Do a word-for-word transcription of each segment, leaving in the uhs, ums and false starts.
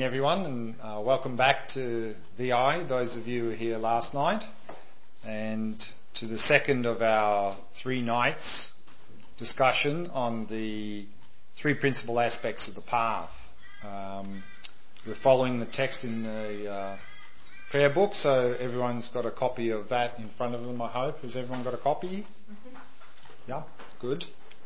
evening, everyone, and uh, welcome back to V I, those of you who were here last night, and to the second of our three nights discussion on the three principal aspects of the path. Um, we're following the text in the uh, prayer book, so everyone's got a copy of that in front of them, I hope. Has everyone got a copy? Mm-hmm. Yeah, good.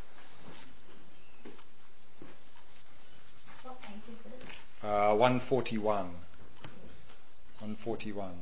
What page is it? Uh, one forty-one. one forty-one.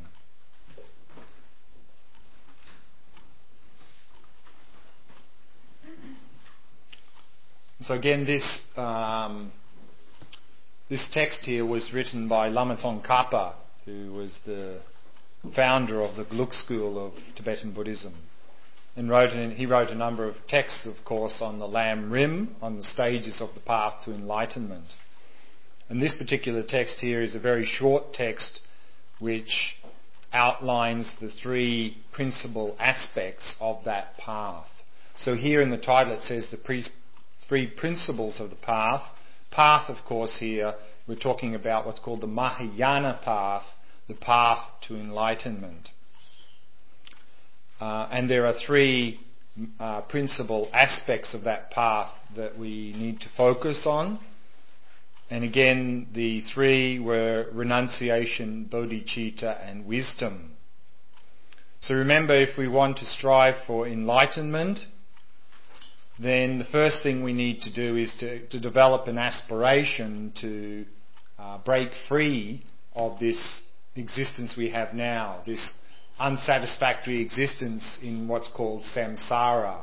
So again, this um, this text here was written by Lama Tsongkhapa, who was the founder of the Geluk school of Tibetan Buddhism, and wrote an, he wrote a number of texts, of course, on the Lam Rim, on the stages of the path to enlightenment. And this particular text here is a very short text which outlines the three principal aspects of that path. So here in the title it says the pre- three principles of the path. Path, of course, here we're talking about what's called the Mahayana path, the path to enlightenment. Uh, and there are three uh, principal aspects of that path that we need to focus on. And again, the three were renunciation, bodhicitta, and wisdom. So remember, if we want to strive for enlightenment, then the first thing we need to do is to, to develop an aspiration to uh, break free of this existence we have now, this unsatisfactory existence in what's called samsara.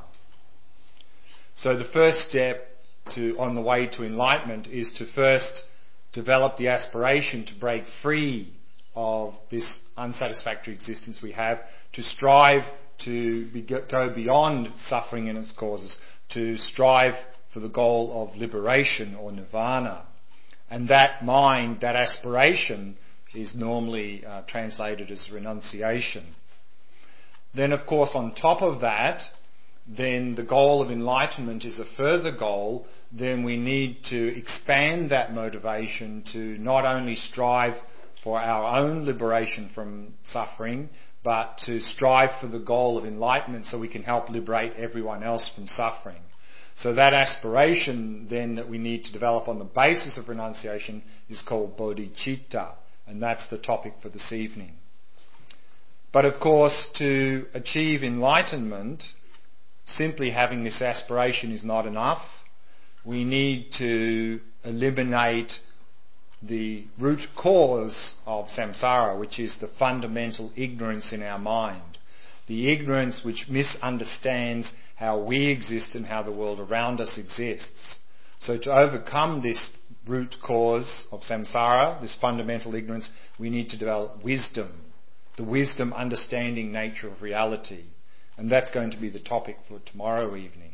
So the first step to, on the way to enlightenment is to first develop the aspiration to break free of this unsatisfactory existence we have, to strive to be, go beyond suffering and its causes, to strive for the goal of liberation or nirvana. And that mind, that aspiration, is normally uh, translated as renunciation. Then, of course, on top of that, then the goal of enlightenment is a further goal. Then we need to expand that motivation to not only strive for our own liberation from suffering, but to strive for the goal of enlightenment so we can help liberate everyone else from suffering. So that aspiration then that we need to develop on the basis of renunciation is called bodhicitta, and that's the topic for this evening. But of course, to achieve enlightenment, simply having this aspiration is not enough. We need to eliminate the root cause of samsara, which is the fundamental ignorance in our mind. The ignorance which misunderstands how we exist and how the world around us exists. So to overcome this root cause of samsara, this fundamental ignorance, we need to develop wisdom, the wisdom understanding nature of reality. And that's going to be the topic for tomorrow evening.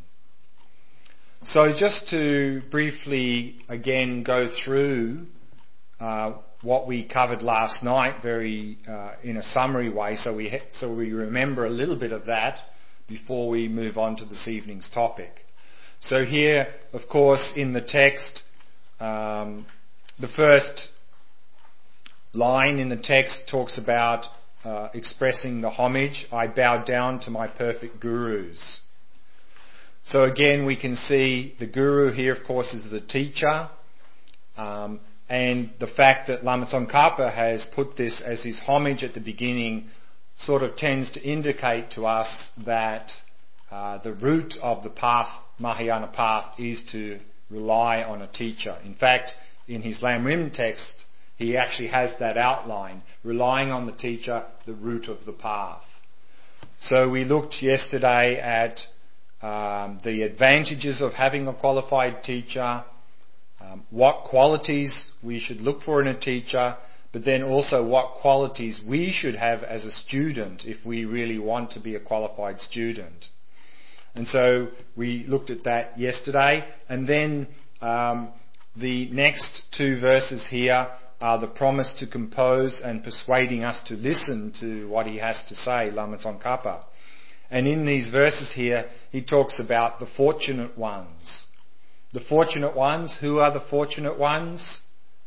So just to briefly again go through uh, what we covered last night, very uh, in a summary way, so we ha- so we remember a little bit of that before we move on to this evening's topic. So here, of course, in the text, um, the first line in the text talks about Uh, expressing the homage, I bow down to my perfect gurus. So again, we can see the guru here, of course, is the teacher, um, and the fact that Lama Tsongkhapa has put this as his homage at the beginning sort of tends to indicate to us that uh, the root of the path, Mahayana path, is to rely on a teacher. In fact, in his Lam Rim text, he actually has that outline, relying on the teacher, the root of the path. So we looked yesterday at um, the advantages of having a qualified teacher, um, what qualities we should look for in a teacher, but then also what qualities we should have as a student if we really want to be a qualified student. And so we looked at that yesterday, and then um, the next two verses here are the promise to compose and persuading us to listen to what he has to say, Lama Tsongkhapa. And in these verses here, he talks about the fortunate ones. The fortunate ones, who are the fortunate ones?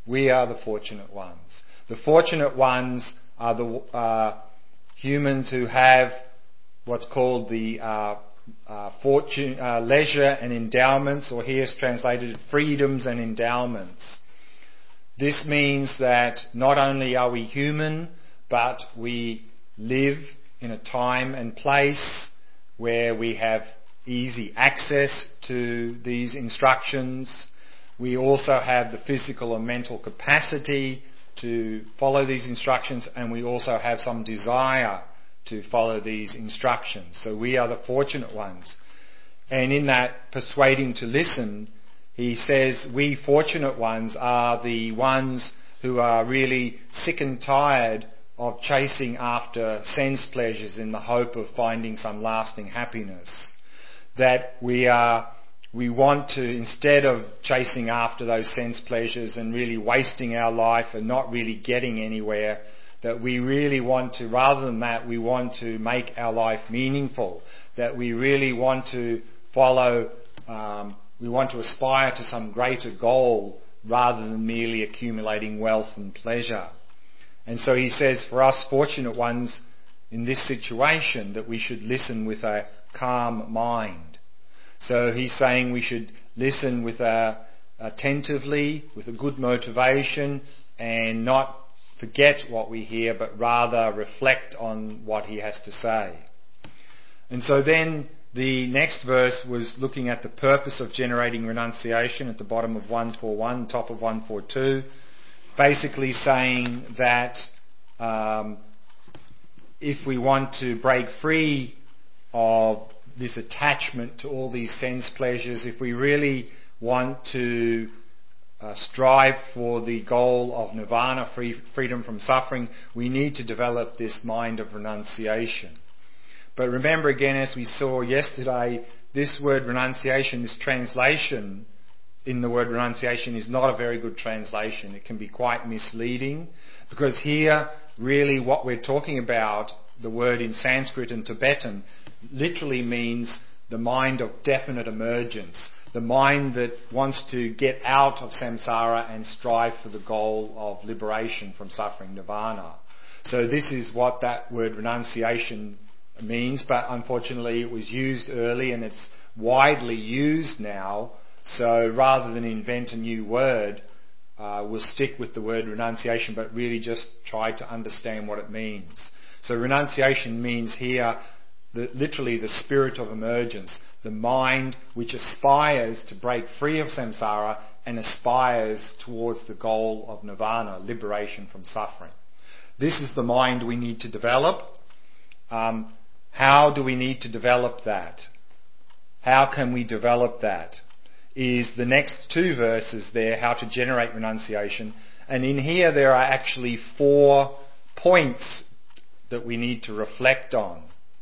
We are the fortunate ones. The fortunate ones are the uh, humans who have what's called the uh, uh, fortune, uh, leisure and endowments, or here is translated freedoms and endowments. This means that not only are we human, but we live in a time and place where we have easy access to these instructions. We also have the physical and mental capacity to follow these instructions, and we also have some desire to follow these instructions. So we are the fortunate ones. And in that persuading to listen, he says we fortunate ones are the ones who are really sick and tired of chasing after sense pleasures in the hope of finding some lasting happiness. That we are, we want to, instead of chasing after those sense pleasures and really wasting our life and not really getting anywhere, that we really want to, rather than that, we want to make our life meaningful. That we really want to follow, um, we want to aspire to some greater goal rather than merely accumulating wealth and pleasure. And so he says for us fortunate ones in this situation that we should listen with a calm mind. So he's saying we should listen with a, attentively, with a good motivation, and not forget what we hear, but rather reflect on what he has to say. And so then the next verse was looking at the purpose of generating renunciation at the bottom of one forty-one, top of one forty-two, basically saying that um, if we want to break free of this attachment to all these sense pleasures, if we really want to uh, strive for the goal of nirvana, free, freedom from suffering, we need to develop this mind of renunciation. But remember again, as we saw yesterday, this word renunciation, this translation in the word renunciation is not a very good translation. It can be quite misleading, because here really what we're talking about, the word in Sanskrit and Tibetan, literally means the mind of definite emergence, the mind that wants to get out of samsara and strive for the goal of liberation from suffering, nirvana. So this is what that word renunciation means, but unfortunately it was used early and it's widely used now. So rather than invent a new word, uh, we'll stick with the word renunciation, but really just try to understand what it means. So renunciation means here the, literally the spirit of emergence, the mind which aspires to break free of samsara and aspires towards the goal of nirvana, liberation from suffering. This is the mind we need to develop. Um, how do we need to develop that? How can we develop that? Is the next two verses there, how to generate renunciation. And in here there are actually four points that we need to reflect on.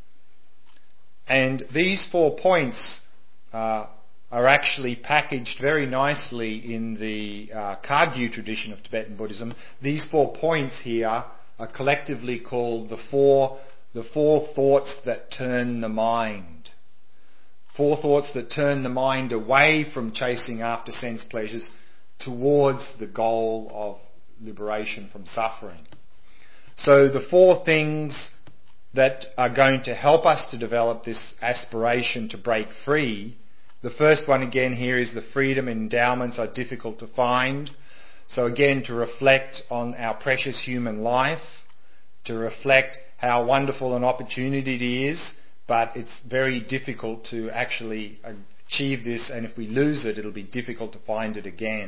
And these four points uh, are actually packaged very nicely in the uh, Kagyu tradition of Tibetan Buddhism. These four points here are collectively called the four, the four thoughts that turn the mind. Four thoughts that turn the mind away from chasing after sense pleasures towards the goal of liberation from suffering. So the four things that are going to help us to develop this aspiration to break free, the first one again here is the freedom endowments are difficult to find. So again, to reflect on our precious human life, to reflect how wonderful an opportunity it is, but it's very difficult to actually achieve this, and if we lose it, it'll be difficult to find it again.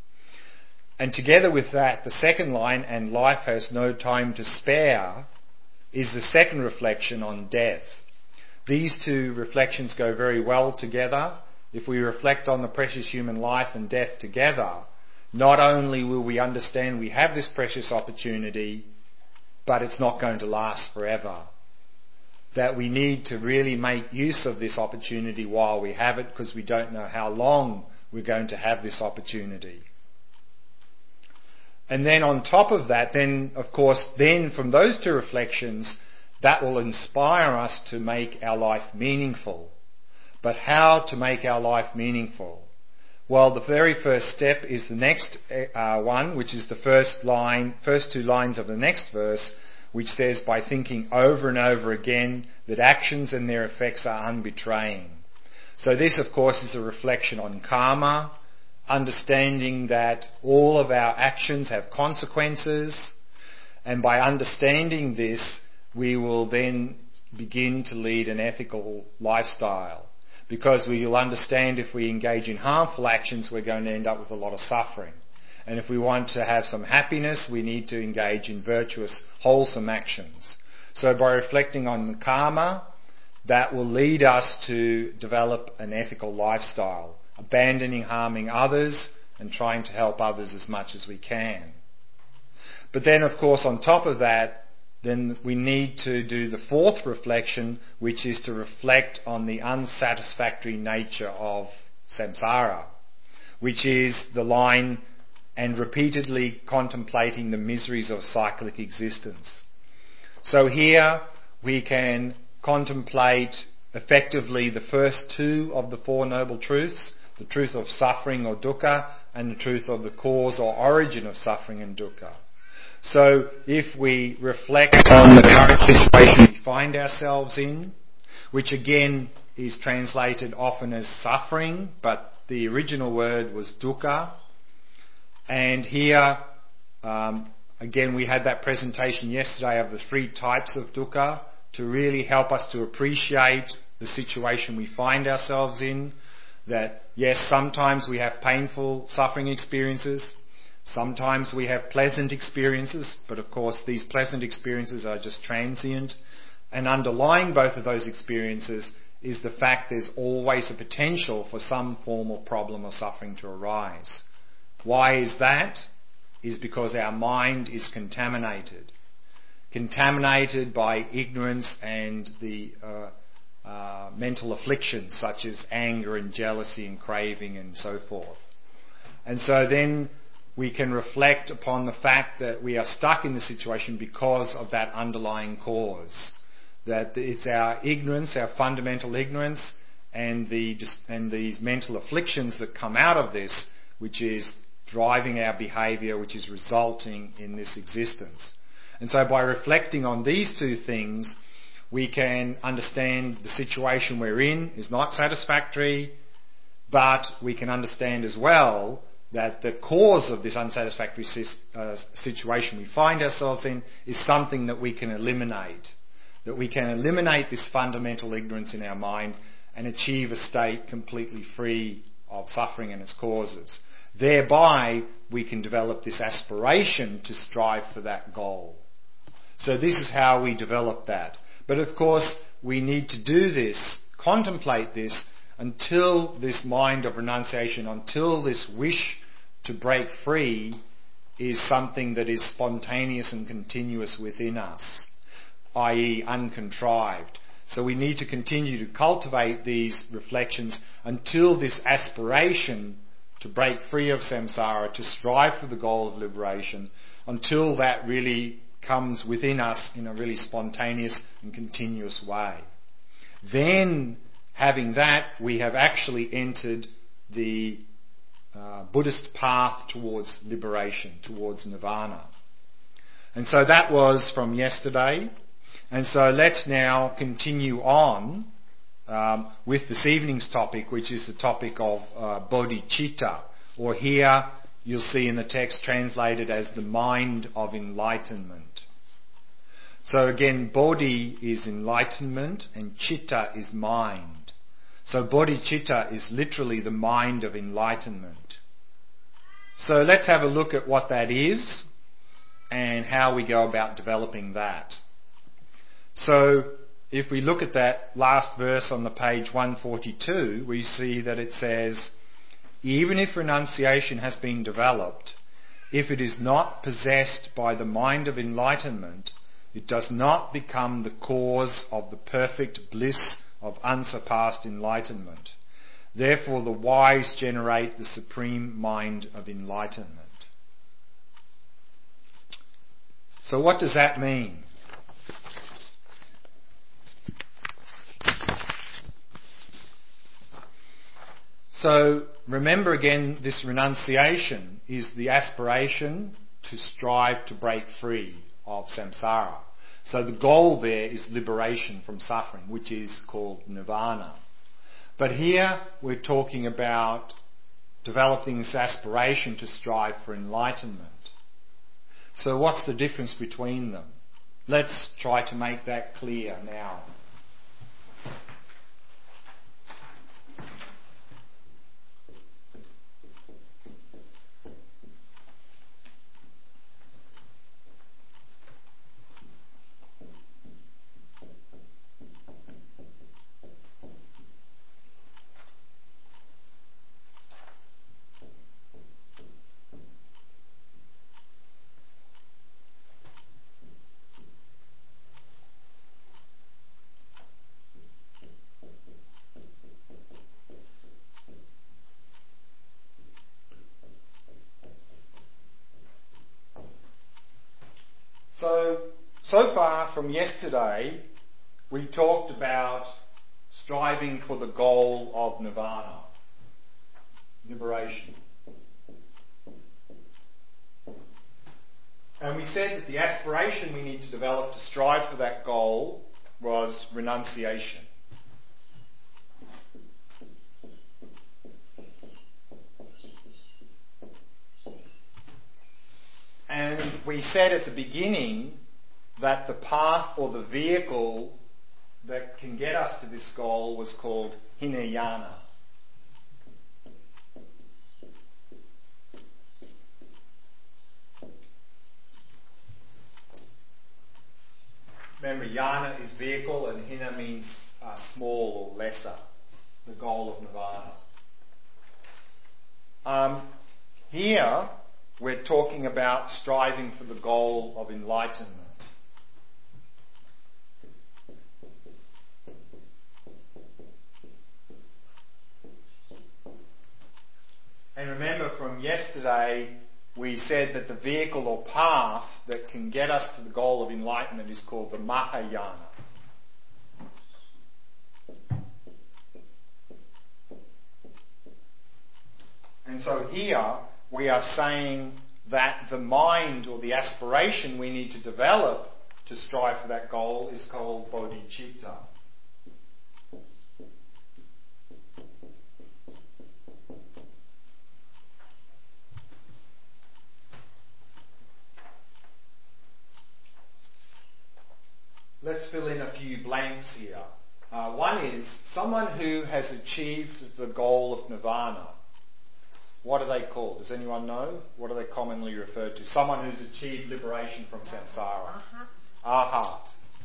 And together with that, the second line, and life has no time to spare, is the second reflection on death. These two reflections go very well together. If we reflect on the precious human life and death together, not only will we understand we have this precious opportunity, but it's not going to last forever. That we need to really make use of this opportunity while we have it, because we don't know how long we're going to have this opportunity. And then on top of that, then of course, then from those two reflections, that will inspire us to make our life meaningful. But how to make our life meaningful? Well, the very first step is the next uh, one, which is the first line, first two lines of the next verse, which says, by thinking over and over again that actions and their effects are unbetraying. So this, of course, is a reflection on karma, understanding that all of our actions have consequences, and by understanding this, we will then begin to lead an ethical lifestyle. Because we will understand if we engage in harmful actions, we're going to end up with a lot of suffering. And if we want to have some happiness, we need to engage in virtuous, wholesome actions. So by reflecting on the karma, that will lead us to develop an ethical lifestyle, abandoning harming others and trying to help others as much as we can. But then, of course, on top of that, then we need to do the fourth reflection, which is to reflect on the unsatisfactory nature of samsara, which is the line, and repeatedly contemplating the miseries of cyclic existence. So here we can contemplate effectively the first two of the Four Noble Truths, the truth of suffering or dukkha, and the truth of the cause or origin of suffering and dukkha. So if we reflect on the current situation we find ourselves in, which again is translated often as suffering, but the original word was dukkha. And here, um, again, we had that presentation yesterday of the three types of dukkha to really help us to appreciate the situation we find ourselves in. That yes, sometimes we have painful suffering experiences. Sometimes we have pleasant experiences, but of course these pleasant experiences are just transient. And underlying both of those experiences is the fact there's always a potential for some form of problem or suffering to arise. Why is that? Is because our mind is contaminated. Contaminated by ignorance and the uh, uh, mental afflictions such as anger and jealousy and craving and so forth. And so then we can reflect upon the fact that we are stuck in the situation because of that underlying cause. That it's our ignorance, our fundamental ignorance, and the and these mental afflictions that come out of this, which is driving our behaviour, which is resulting in this existence. And so by reflecting on these two things, we can understand the situation we're in is not satisfactory, but we can understand as well that the cause of this unsatisfactory uh, situation we find ourselves in is something that we can eliminate. That we can eliminate this fundamental ignorance in our mind and achieve a state completely free of suffering and its causes. Thereby, we can develop this aspiration to strive for that goal. So this is how we develop that. But of course, we need to do this, contemplate this, until this mind of renunciation, until this wish to break free is something that is spontaneous and continuous within us, that is uncontrived. So we need to continue to cultivate these reflections until this aspiration to break free of samsara, to strive for the goal of liberation, until that really comes within us in a really spontaneous and continuous way. Then, having that, we have actually entered the uh, Buddhist path towards liberation, towards nirvana. And so that was from yesterday. And so let's now continue on um, with this evening's topic, which is the topic of uh, bodhicitta, or here you'll see in the text translated as the mind of enlightenment. So again, bodhi is enlightenment and citta is mind. So bodhicitta is literally the mind of enlightenment. So let's have a look at what that is and how we go about developing that. So if we look at that last verse on the page one forty-two, we see that it says, even if renunciation has been developed, if it is not possessed by the mind of enlightenment, it does not become the cause of the perfect bliss of unsurpassed enlightenment. Therefore, the wise generate the supreme mind of enlightenment. So what does that mean? So remember again, this renunciation is the aspiration to strive to break free of samsara. So the goal there is liberation from suffering, which is called nirvana. But here we're talking about developing this aspiration to strive for enlightenment. So what's the difference between them? Let's try to make that clear now. So, so far from yesterday, we talked about striving for the goal of nirvana, liberation. And we said that the aspiration we need to develop to strive for that goal was renunciation. And we said at the beginning that the path or the vehicle that can get us to this goal was called Hinayana. Remember, yana is vehicle and hina means uh, small or lesser, the goal of nirvana. Um, here, we're talking about striving for the goal of enlightenment. And remember from yesterday, we said that the vehicle or path that can get us to the goal of enlightenment is called the Mahayana. And so here, we are saying that the mind or the aspiration we need to develop to strive for that goal is called bodhicitta. Let's fill in a few blanks here. Uh, one is someone who has achieved the goal of nirvana. What are they called? Does anyone know? What are they commonly referred to? Someone who's achieved liberation from samsara. Arhat.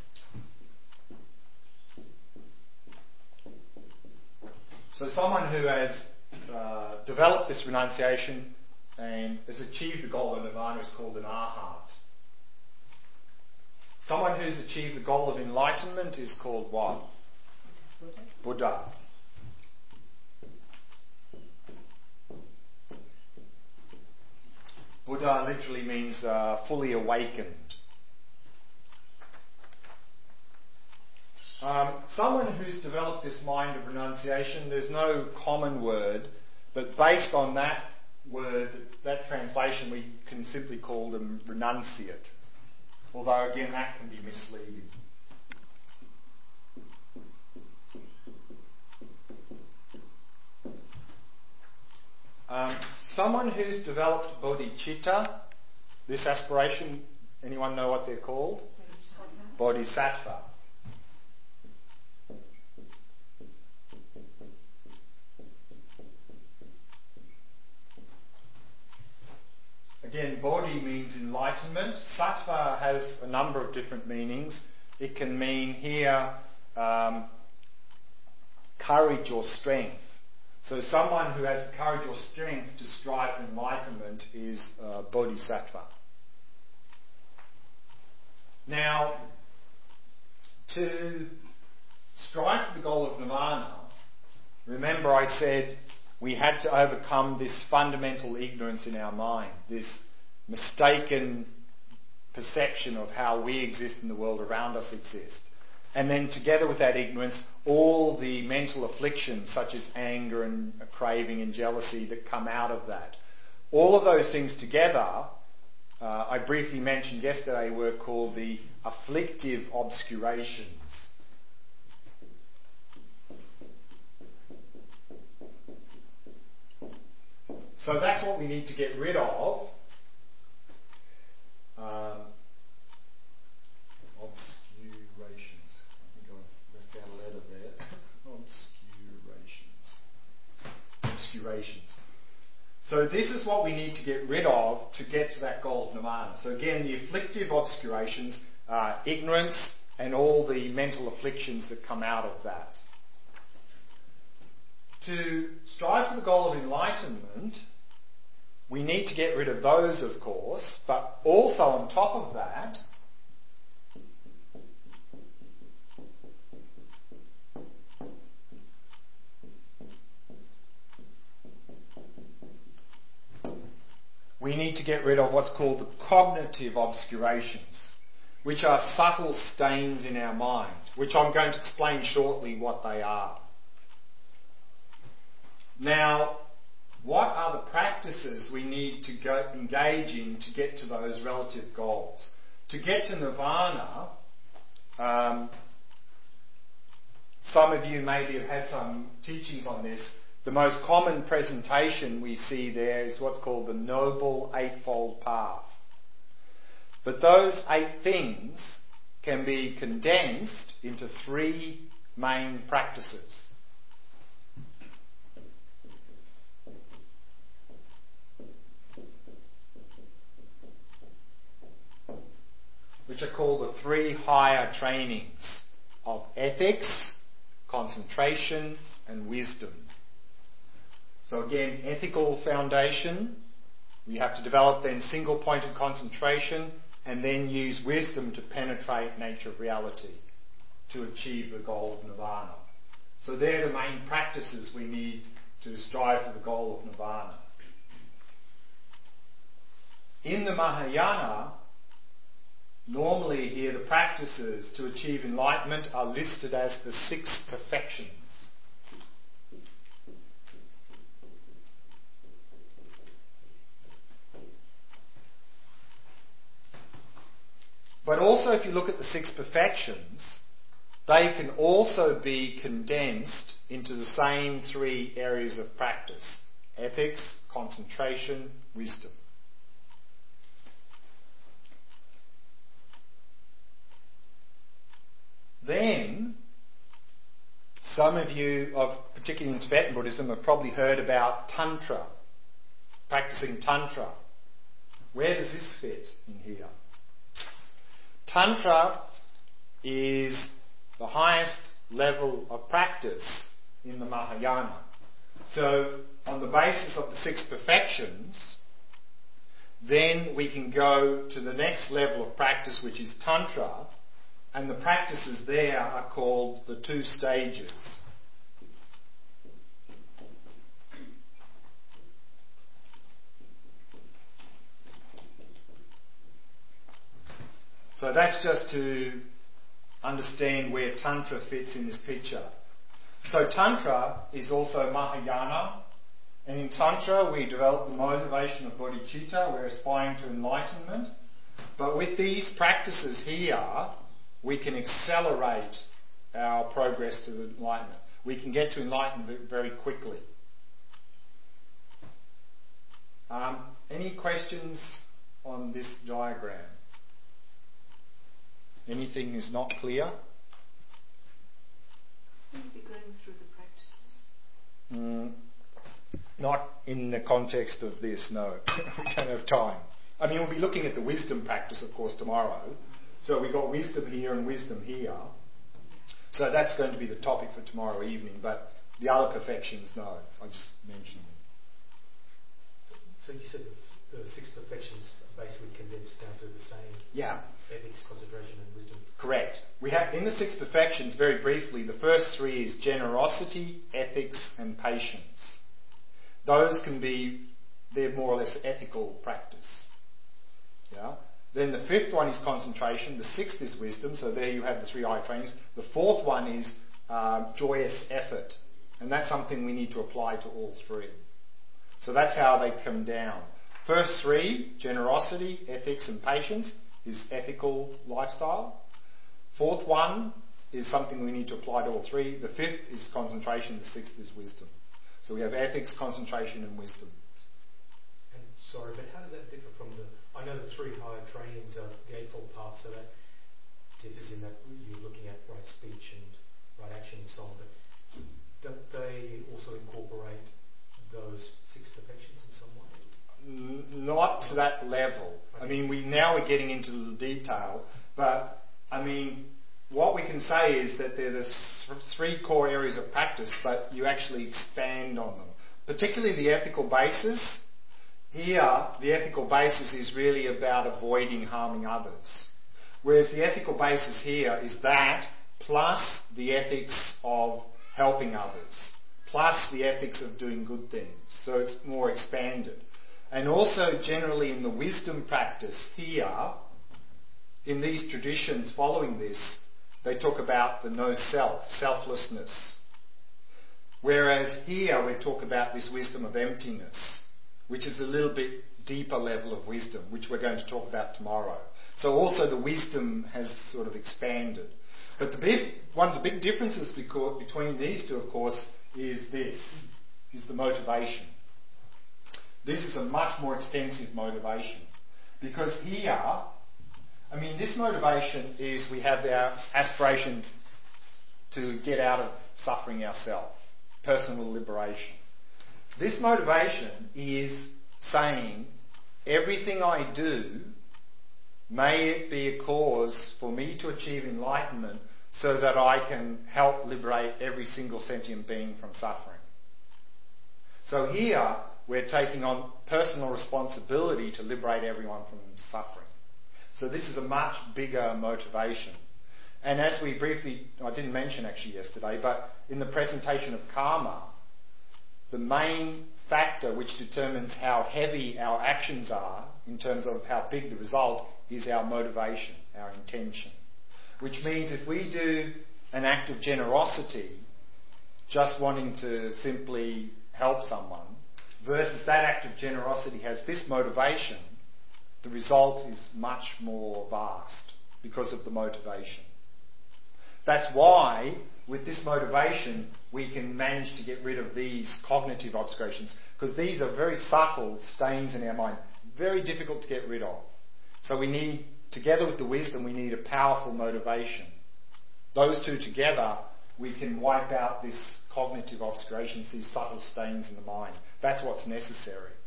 So someone who has uh, developed this renunciation and has achieved the goal of nirvana is called an arhat. Someone who's achieved the goal of enlightenment is called what? Buddha. Buddha literally means uh, fully awakened. Um, someone who's developed this mind of renunciation, there's no common word, but based on that word, that translation, we can simply call them renunciate. Although again, that can be misleading. Um, someone who's developed bodhicitta, this aspiration, anyone know what they're called? Bodhisattva. Again, bodhi means enlightenment. Sattva has a number of different meanings. It can mean here um, courage or strength. So someone who has the courage or strength to strive for enlightenment is uh, bodhisattva. Now, to strive for the goal of nirvana, remember I said we had to overcome this fundamental ignorance in our mind, this mistaken perception of how we exist in the world around us exist. And then together with that ignorance, all the mental afflictions such as anger and craving and jealousy that come out of that. All of those things together, uh, I briefly mentioned yesterday, were called the afflictive obscurations. So that's what we need to get rid of. Um, obscurations. I think I left out a letter there. obscurations. Obscurations. So this is what we need to get rid of to get to that goal of nirvana. So again, the afflictive obscurations are ignorance and all the mental afflictions that come out of that. To strive for the goal of enlightenment, we need to get rid of those, of course, but also on top of that, we need to get rid of what's called the cognitive obscurations, which are subtle stains in our mind, which I'm going to explain shortly what they are. Now, what are the practices we need to go engage in to get to those relative goals? To get to nirvana, um, some of you maybe have had some teachings on this. The most common presentation we see there is what's called the Noble Eightfold Path. But those eight things can be condensed into three main practices. Which are called the three higher trainings of ethics, concentration, and wisdom. So again, ethical foundation, we have to develop then single-pointed concentration and then use wisdom to penetrate nature of reality to achieve the goal of nirvana. So they're the main practices we need to strive for the goal of nirvana. In the Mahayana, normally here the practices to achieve enlightenment are listed as the six perfections. But also if you look at the six perfections, they can also be condensed into the same three areas of practice: ethics, concentration, wisdom. Then, some of you, of particularly in Tibetan Buddhism, have probably heard about Tantra, practicing Tantra. Where does this fit in here? Tantra is the highest level of practice in the Mahayana. So, on the basis of the six perfections, then we can go to the next level of practice, which is Tantra. And the practices there are called the two stages. So that's just to understand where Tantra fits in this picture. So Tantra is also Mahayana. And in Tantra we develop the motivation of bodhicitta. We're aspiring to enlightenment. But with these practices here, we can accelerate our progress to enlightenment. We can get to enlightenment very quickly. Um, any questions on this diagram? Anything is not clear? Will you be going through the practices? Mm, not in the context of this, no. We don't have time. I mean, we'll be looking at the wisdom practice, of course, tomorrow. So we've got wisdom here and wisdom here. So that's going to be the topic for tomorrow evening. But the other perfections, no. I just mentioned them. So you said the, the six perfections are basically condensed down to the same. Yeah. Ethics, concentration, and wisdom. Correct. We have in the six perfections, very briefly, the first three is generosity, ethics, and patience. Those can be, they're more or less ethical practice. Yeah. Then the fifth one is concentration. The sixth is wisdom. So there you have the three high trainings. The fourth one is uh, joyous effort. And that's something we need to apply to all three. So that's how they come down. First three, generosity, ethics and patience, is ethical lifestyle. Fourth one is something we need to apply to all three. The fifth is concentration. The sixth is wisdom. So we have ethics, concentration and wisdom. And sorry, but how does that differ from the... I know the three higher trainings are the Eightfold Path, so that differs in that you're looking at right speech and right action and so on, but don't they also incorporate those six perfections in some way? Not to that level. I mean, we now we're getting into the detail, but I mean, what we can say is that there are the three core areas of practice, but you actually expand on them. Particularly the ethical basis. Here, the ethical basis is really about avoiding harming others. Whereas the ethical basis here is that, plus the ethics of helping others, plus the ethics of doing good things. So it's more expanded. And also generally in the wisdom practice here, in these traditions following this, they talk about the no self, selflessness. Whereas here we talk about this wisdom of emptiness, which is a little bit deeper level of wisdom, which we're going to talk about tomorrow. So also the wisdom has sort of expanded. But the big, one of the big differences between these two, of course, is this, is the motivation. This is a much more extensive motivation. Because here, I mean, this motivation is we have our aspiration to get out of suffering ourselves, personal liberation. This motivation is saying, everything I do, may it be a cause for me to achieve enlightenment so that I can help liberate every single sentient being from suffering. So here, we're taking on personal responsibility to liberate everyone from suffering. So this is a much bigger motivation. And as we briefly, I didn't mention actually yesterday, but in the presentation of karma, the main factor which determines how heavy our actions are in terms of how big the result is our motivation, our intention. Which means if we do an act of generosity, just wanting to simply help someone, versus that act of generosity has this motivation, the result is much more vast because of the motivation. That's why, with this motivation, we can manage to get rid of these cognitive obscurations, because these are very subtle stains in our mind, very difficult to get rid of. So we need, together with the wisdom, we need a powerful motivation. Those two together, we can wipe out this cognitive obscurations, these subtle stains in the mind. That's what's necessary.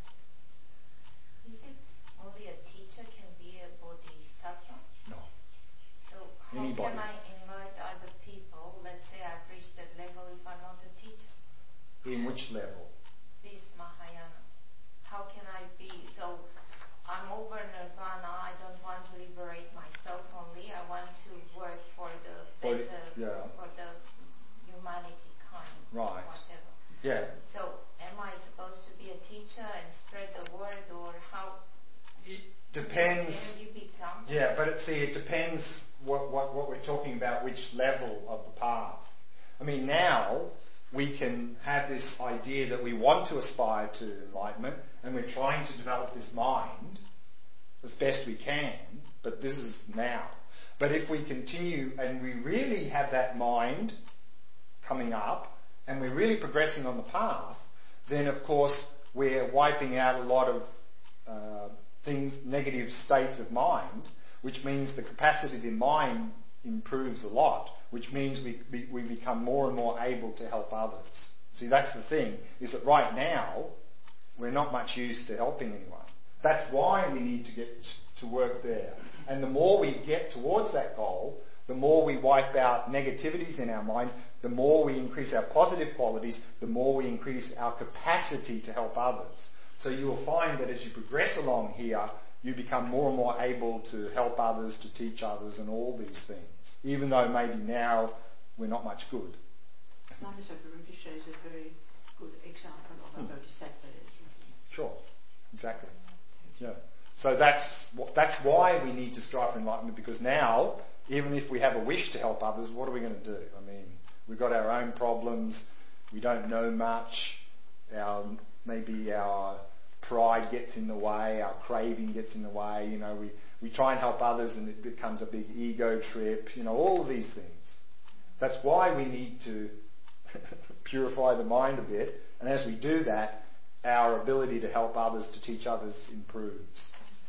Is it only a teacher can be a bodhisattva? No. So how Anybody. can I invite other people? Let's say I've reached that level if I'm not a teacher. In which level? This Mahayana. How can I be? So I'm over nirvana. I don't want to liberate myself only. I want to work for the better, yeah. for the humanity kind, Right. whatever. Yeah. So am I supposed to be a teacher and spread the word, or how? It depends. Can you become? Yeah, but it, see, it depends what, what, what we're talking about, which level of the path. I mean, now we can have this idea that we want to aspire to enlightenment, and we're trying to develop this mind as best we can, but this is now. But if we continue and we really have that mind coming up, and we're really progressing on the path, then of course we're wiping out a lot of uh, things, negative states of mind, which means the capacity of the mind improves a lot, which means we, we, we become more and more able to help others. See, that's the thing, is that right now we're not much used to helping anyone. That's why we need to get to work there. And the more we get towards that goal, the more we wipe out negativities in our mind, the more we increase our positive qualities, the more we increase our capacity to help others. So you will find that as you progress along here, you become more and more able to help others, to teach others, and all these things, even though maybe now we're not much good. Mahasaka Rinpoche is a very good example of a Hmm. bodhisattva, isn't he? Sure, exactly. Yeah. So that's that's why we need to strive for enlightenment, because now, even if we have a wish to help others, what are we going to do? I mean, We've got our own problems. We don't know much. Our, maybe our pride gets in the way. Our craving gets in the way. You know, we, we try and help others and it becomes a big ego trip. You know, all of these things. That's why we need to purify the mind a bit. And as we do that, our ability to help others, to teach others, improves.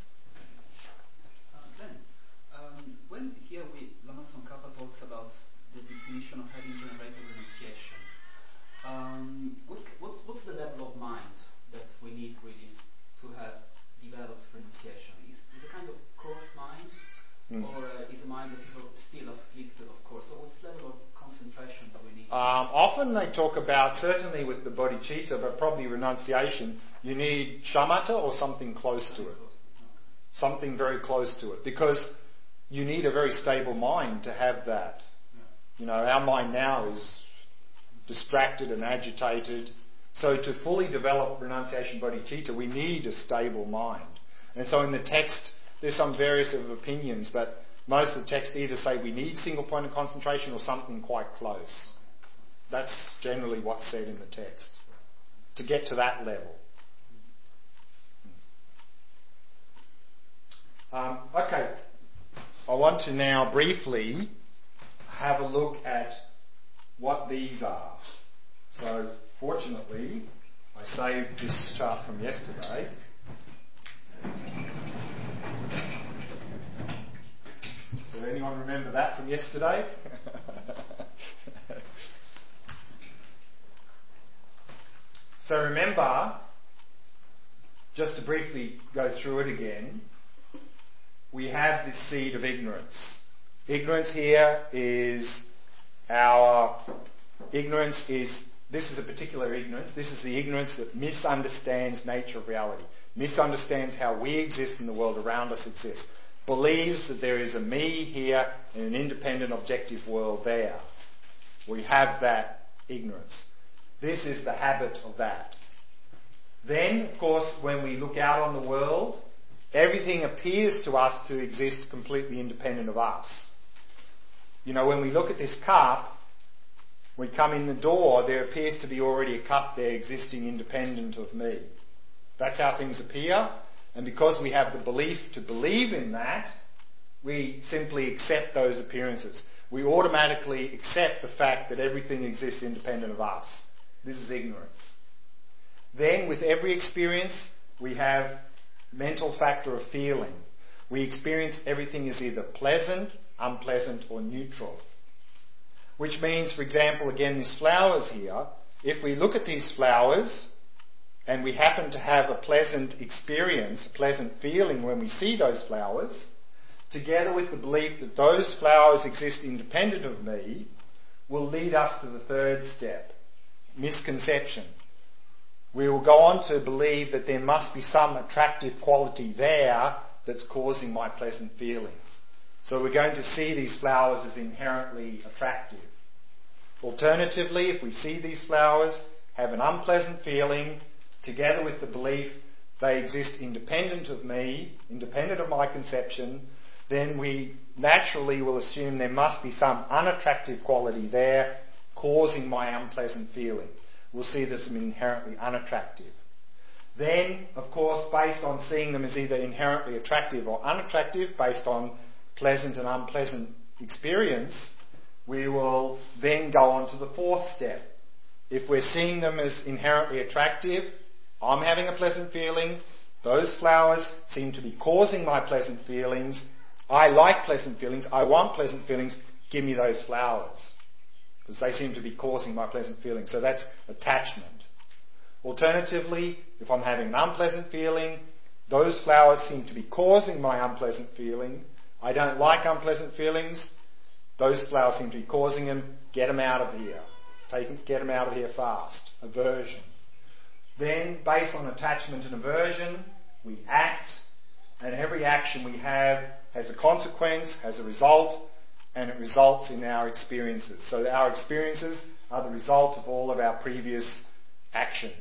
Uh, then, um, when here we, Lama Tsongkhapa talks about the definition of having generated renunciation, um, what, what's, what's the level of mind that we need really to have developed renunciation? Is, is a kind of coarse mind, mm. or uh, is a mind that is still afflicted, of course? So what's the level of concentration that we need? Um, often they talk about, certainly with the bodhicitta, but probably renunciation, you need shamatha or something close to it. Something very close to it. Because you need a very stable mind to have that. You know, our mind now is distracted and agitated. So to fully develop renunciation bodhicitta, we need a stable mind. And so in the text, there's some various of opinions, but most of the text either say we need single point of concentration or something quite close. That's generally what's said in the text. To get to that level. Um, okay. I want to now briefly have a look at what these are. So, fortunately, I saved this chart from yesterday. So anyone remember that from yesterday? So remember, just to briefly go through it again, we have this seed of ignorance. Ignorance here is our ignorance is, this is a particular ignorance, this is the ignorance that misunderstands nature of reality, misunderstands how we exist and the world around us exists, believes that there is a me here and an independent objective world there. We have that ignorance. This is the habit of that. Then, of course, when we look out on the world, everything appears to us to exist completely independent of us. You know, when we look at this cup, we come in the door, there appears to be already a cup there existing independent of me. That's how things appear. And because we have the belief to believe in that, we simply accept those appearances. We automatically accept the fact that everything exists independent of us. This is ignorance. Then, with every experience, we have mental factor of feeling. We experience everything as either pleasant, unpleasant, or neutral. Which means, for example, again, these flowers here, if we look at these flowers and we happen to have a pleasant experience, a pleasant feeling when we see those flowers, together with the belief that those flowers exist independent of me, will lead us to the third step, misconception. We will go on to believe that there must be some attractive quality there that's causing my pleasant feeling. So we're going to see these flowers as inherently attractive. Alternatively, if we see these flowers, have an unpleasant feeling, together with the belief they exist independent of me, independent of my conception, then we naturally will assume there must be some unattractive quality there causing my unpleasant feeling. We'll see this as inherently unattractive. Then, of course, based on seeing them as either inherently attractive or unattractive, based on pleasant and unpleasant experience, we will then go on to the fourth step. If we're seeing them as inherently attractive, I'm having a pleasant feeling, those flowers seem to be causing my pleasant feelings, I like pleasant feelings, I want pleasant feelings, give me those flowers. Because they seem to be causing my pleasant feelings. So that's attachment. Alternatively, if I'm having an unpleasant feeling, those flowers seem to be causing my unpleasant feeling. I don't like unpleasant feelings. Those flowers seem to be causing them. Get them out of here. Take them, get them out of here fast. Aversion. Then, based on attachment and aversion, we act, and every action we have has a consequence, has a result, and it results in our experiences. So our experiences are the result of all of our previous actions,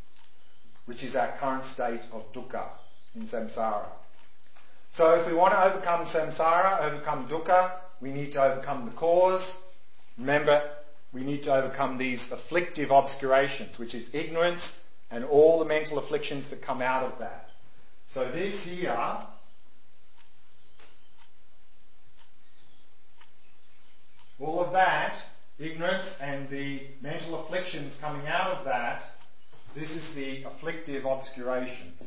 which is our current state of dukkha in samsara. So if we want to overcome samsara, overcome dukkha, we need to overcome the cause. Remember, we need to overcome these afflictive obscurations, which is ignorance and all the mental afflictions that come out of that. So this here all of that, ignorance and the mental afflictions coming out of that, this is the afflictive obscurations.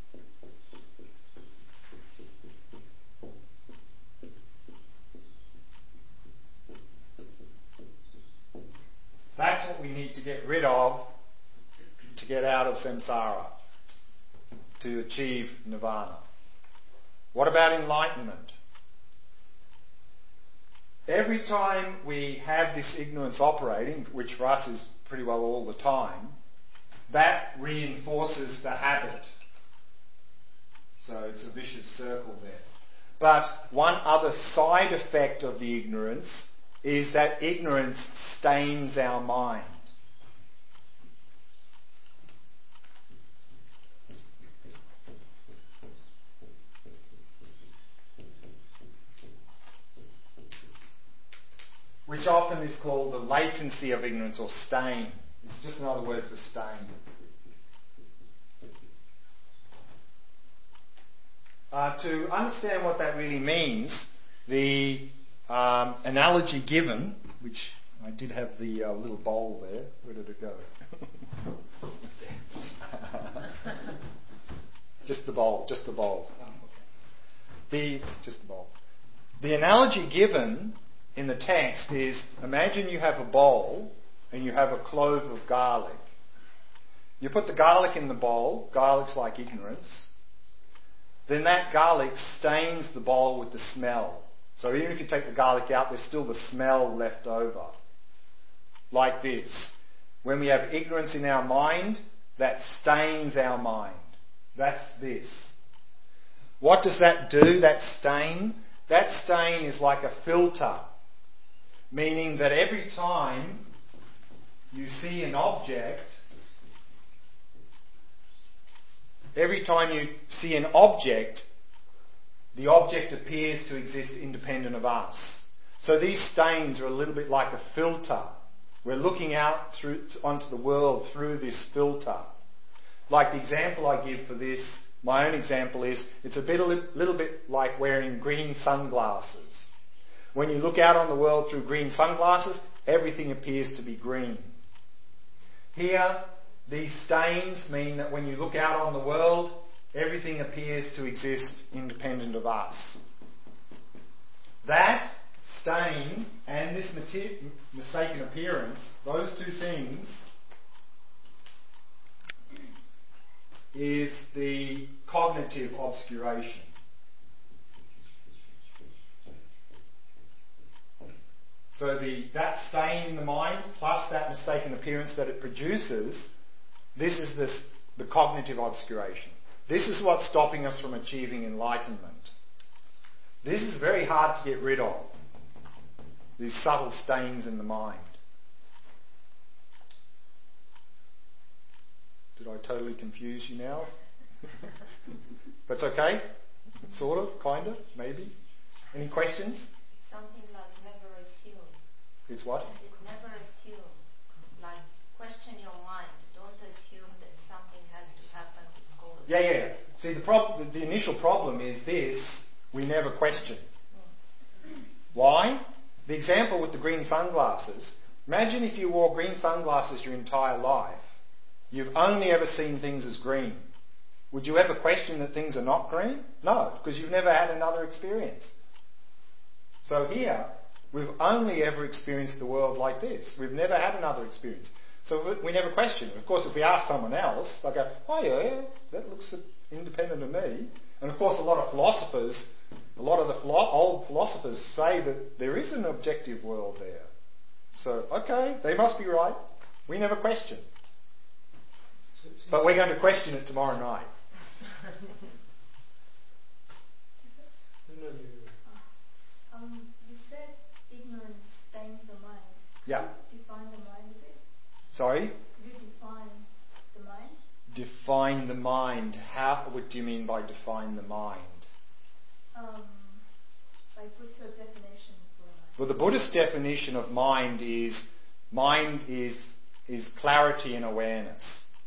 That's what we need to get rid of to get out of samsara, to achieve nirvana. What about enlightenment? Every time we have this ignorance operating, which for us is pretty well all the time, that reinforces the habit. So it's a vicious circle there. But one other side effect of the ignorance is that ignorance stains our mind. Which often is called the latency of ignorance, or stain. It's just another word for stain. Uh, to understand what that really means, the um, analogy given, which I did have the uh, little bowl there. Where did it go? Just the bowl, just the bowl. The just the bowl. The analogy given in the text is, imagine you have a bowl and you have a clove of garlic. You put the garlic in the bowl, garlic's like ignorance, then that garlic stains the bowl with the smell. So even if you take the garlic out, there's still the smell left over. Like this. When we have ignorance in our mind, that stains our mind. That's this. What does that do, that stain? That stain is like a filter. Meaning that every time you see an object, every time you see an object, the object appears to exist independent of us. So these stains are a little bit like a filter. We're looking out through onto the world through this filter. Like the example I give for this, my own example is, it's a bit, a little bit like wearing green sunglasses. When you look out on the world through green sunglasses, everything appears to be green. Here, these stains mean that when you look out on the world, everything appears to exist independent of us. That stain and this mater- mistaken appearance, those two things, is the cognitive obscuration. So the, that stain in the mind plus that mistaken appearance that it produces, this is this, the cognitive obscuration. This is what's stopping us from achieving enlightenment. This is very hard to get rid of, these subtle stains in the mind. Did I totally confuse you now? That's okay? Sort of, kind of, maybe? Any questions? Something like never assume. It's what? Never assume. Like, question your mind. Don't assume that something has to happen with goals. Yeah, yeah. See, the prob- the initial problem is this: we never question. Why? The example with the green sunglasses. Imagine if you wore green sunglasses your entire life. You've only ever seen things as green. Would you ever question that things are not green? No, because you've never had another experience. So here, we've only ever experienced the world like this. We've never had another experience. So we never question it. Of course, if we ask someone else, they'll go, oh yeah, that looks independent of me. And of course, a lot of philosophers, a lot of the philo- old philosophers say that there is an objective world there. So, okay, they must be right. We never question. But we're going to question it tomorrow night. Um, you said ignorance stains the mind. Yeah. Could you define the mind a bit? Sorry? Could you define the mind? Define the mind. How? What do you mean by define the mind? Um, like, what's your definition for mind? Well, the Buddhist definition of mind is mind is, is clarity and awareness.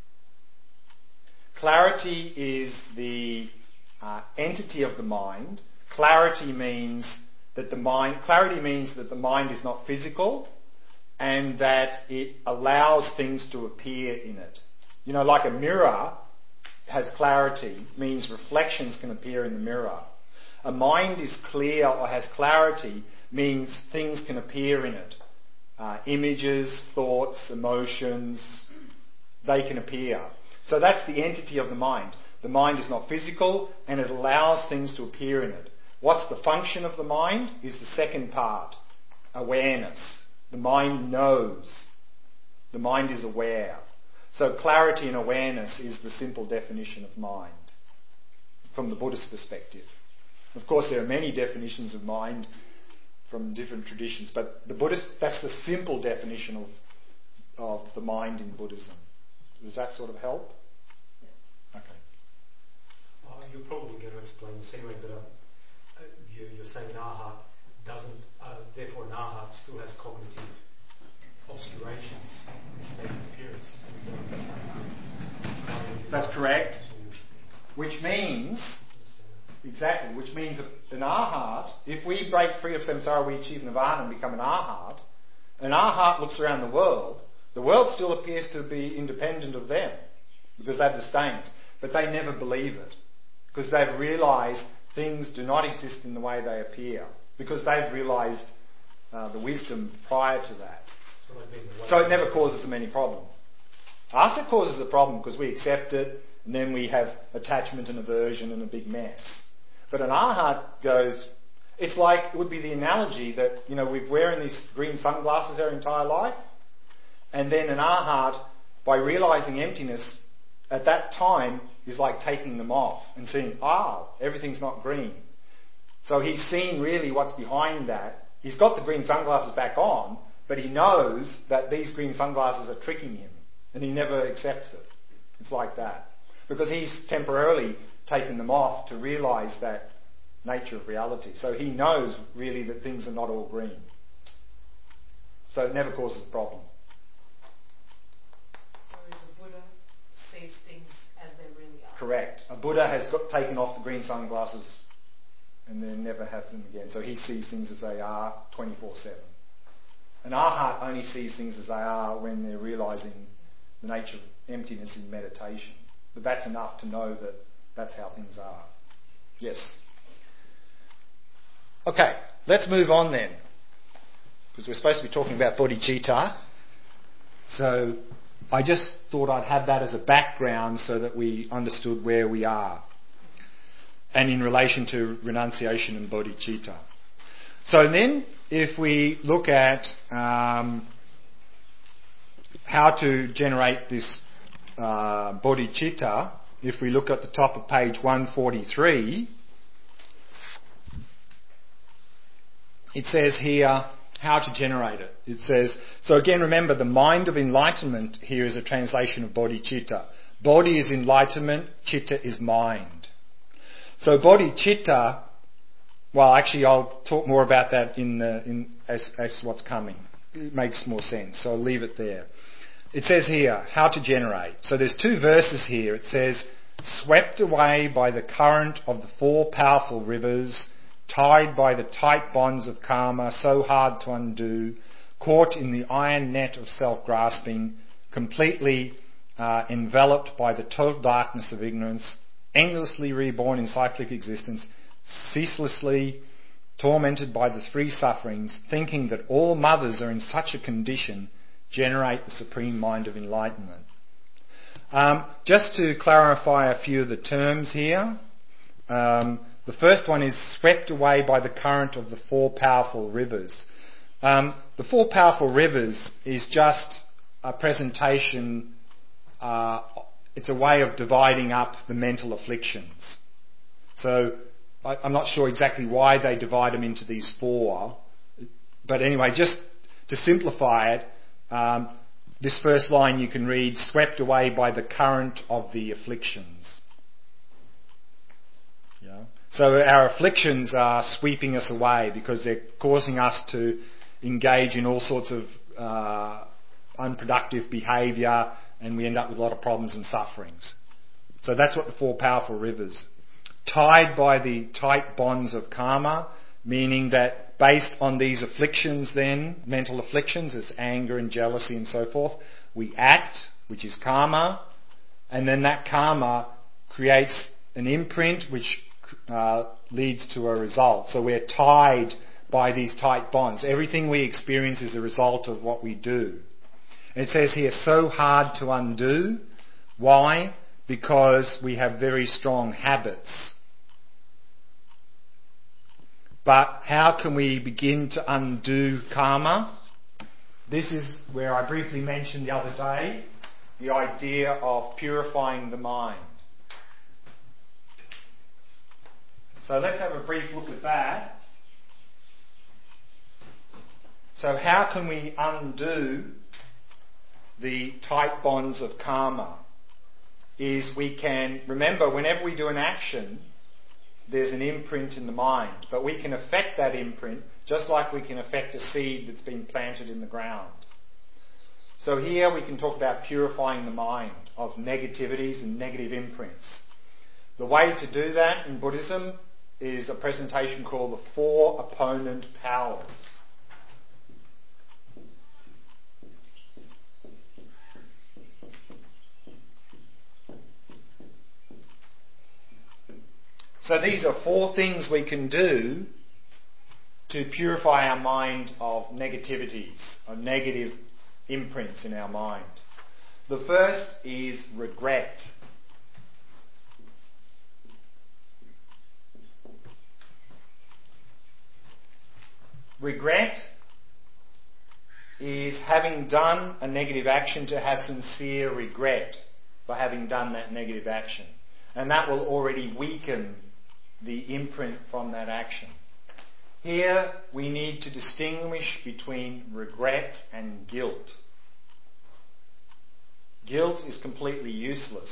Clarity is the uh, entity of the mind. Clarity means that the mind, clarity means that the mind is not physical and that it allows things to appear in it. You know, like a mirror has clarity, means reflections can appear in the mirror. A mind is clear or has clarity, means things can appear in it. Uh, images, thoughts, emotions, they can appear. So that's the entity of the mind. The mind is not physical and it allows things to appear in it. What's the function of the mind is the second part, awareness. The mind knows. The mind is aware. So clarity and awareness is the simple definition of mind from the Buddhist perspective. Of course, there are many definitions of mind from different traditions, but the Buddhist, that's the simple definition of, of the mind in Buddhism. Does that sort of help? Yeah. Okay. Uh, you're probably going to explain this anyway, but um, uh, you, you're saying an arhat doesn't, uh, therefore an arhat still has cognitive obscurations in state of appearance. And, um, that's correct. Which means, exactly, which means an arhat, if we break free of samsara, we achieve nirvana and become an arhat, an arhat looks around the world, the world still appears to be independent of them because they've disdained it, but they never believe it because they've realised things do not exist in the way they appear because they've realised uh, the wisdom prior to that. So it never causes them any problem. Us, it causes a problem because we accept it and then we have attachment and aversion and a big mess. But an arhat goes, it's like, it would be the analogy that, you know, we're wearing these green sunglasses our entire life, and then an arhat, by realising emptiness, at that time, is like taking them off and seeing, ah, everything's not green. So he's seen really what's behind that. He's got the green sunglasses back on, but he knows that these green sunglasses are tricking him, and he never accepts it. It's like that. Because he's temporarily taken them off to realise that nature of reality. So he knows really that things are not all green. So it never causes a problem. Whereas a Buddha sees things as they really are. Correct. A Buddha has got taken off the green sunglasses and then never has them again. So he sees things as they are twenty-four seven. An arhat only sees things as they are when they're realising the nature of emptiness in meditation. But that's enough to know that that's how things are. Yes. Okay, let's move on then. Because we're supposed to be talking about bodhicitta. So I just thought I'd have that as a background so that we understood where we are. And in relation to renunciation and bodhicitta. So then, if we look at um, how to generate this uh, bodhicitta, if we look at the top of page one forty-three, it says here how to generate it. It says, so again remember the mind of enlightenment here is a translation of bodhicitta. Bodhi is enlightenment, citta is mind. So bodhicitta, well actually I'll talk more about that in, the, in as, as what's coming. It makes more sense, so I'll leave it there. It says here, how to generate. So there's two verses here. It says, swept away by the current of the four powerful rivers, tied by the tight bonds of karma, so hard to undo, caught in the iron net of self-grasping, completely uh, enveloped by the total darkness of ignorance, endlessly reborn in cyclic existence, ceaselessly tormented by the three sufferings, thinking that all mothers are in such a condition, generate the supreme mind of enlightenment. Um, just to clarify a few of the terms here, um, the first one is swept away by the current of the four powerful rivers. Um, the four powerful rivers is just a presentation, uh, it's a way of dividing up the mental afflictions. So I, I'm not sure exactly why they divide them into these four, but anyway, just to simplify it, um, this first line you can read, swept away by the current of the afflictions. Yeah. So our afflictions are sweeping us away because they're causing us to engage in all sorts of uh, unproductive behaviour, and we end up with a lot of problems and sufferings. So that's what the four powerful rivers. Tied by the tight bonds of karma, meaning that based on these afflictions then, mental afflictions, as anger and jealousy and so forth, we act, which is karma, and then that karma creates an imprint which uh, leads to a result. So we're tied by these tight bonds. Everything we experience is a result of what we do. And it says here, so hard to undo. Why? Because we have very strong habits. But how can we begin to undo karma? This is where I briefly mentioned the other day, the idea of purifying the mind. So let's have a brief look at that. So how can we undo the tight bonds of karma? Is we can, remember, whenever we do an action, there's an imprint in the mind. But we can affect that imprint just like we can affect a seed that's been planted in the ground. So here we can talk about purifying the mind of negativities and negative imprints. The way to do that in Buddhism is a presentation called the Four Opponent Powers. So these are four things we can do to purify our mind of negativities, of negative imprints in our mind. The first is regret. Regret is having done a negative action to have sincere regret for having done that negative action. And that will already weaken the imprint from that action. Here we need to distinguish between regret and guilt. Guilt is completely useless.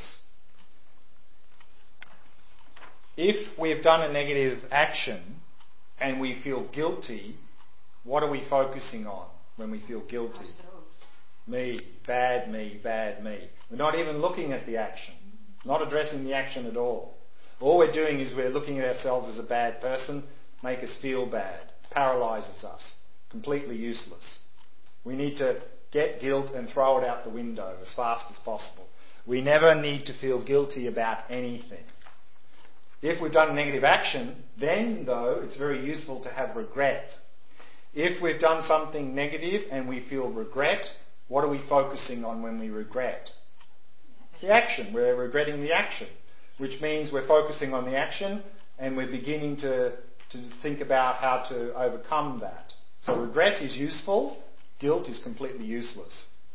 If we have done a negative action and we feel guilty, what are we focusing on when we feel guilty? Ourselves. Me, bad me, bad me. We're not even looking at the action, not addressing the action at all. All we're doing is we're looking at ourselves as a bad person, make us feel bad, paralyses us, completely useless. We need to get guilt and throw it out the window as fast as possible. We never need to feel guilty about anything. If we've done a negative action, then though, it's very useful to have regret. If we've done something negative and we feel regret, what are we focusing on when we regret? The action. We're regretting the action, which means we're focusing on the action and we're beginning to, to think about how to overcome that. So regret is useful, guilt is completely useless.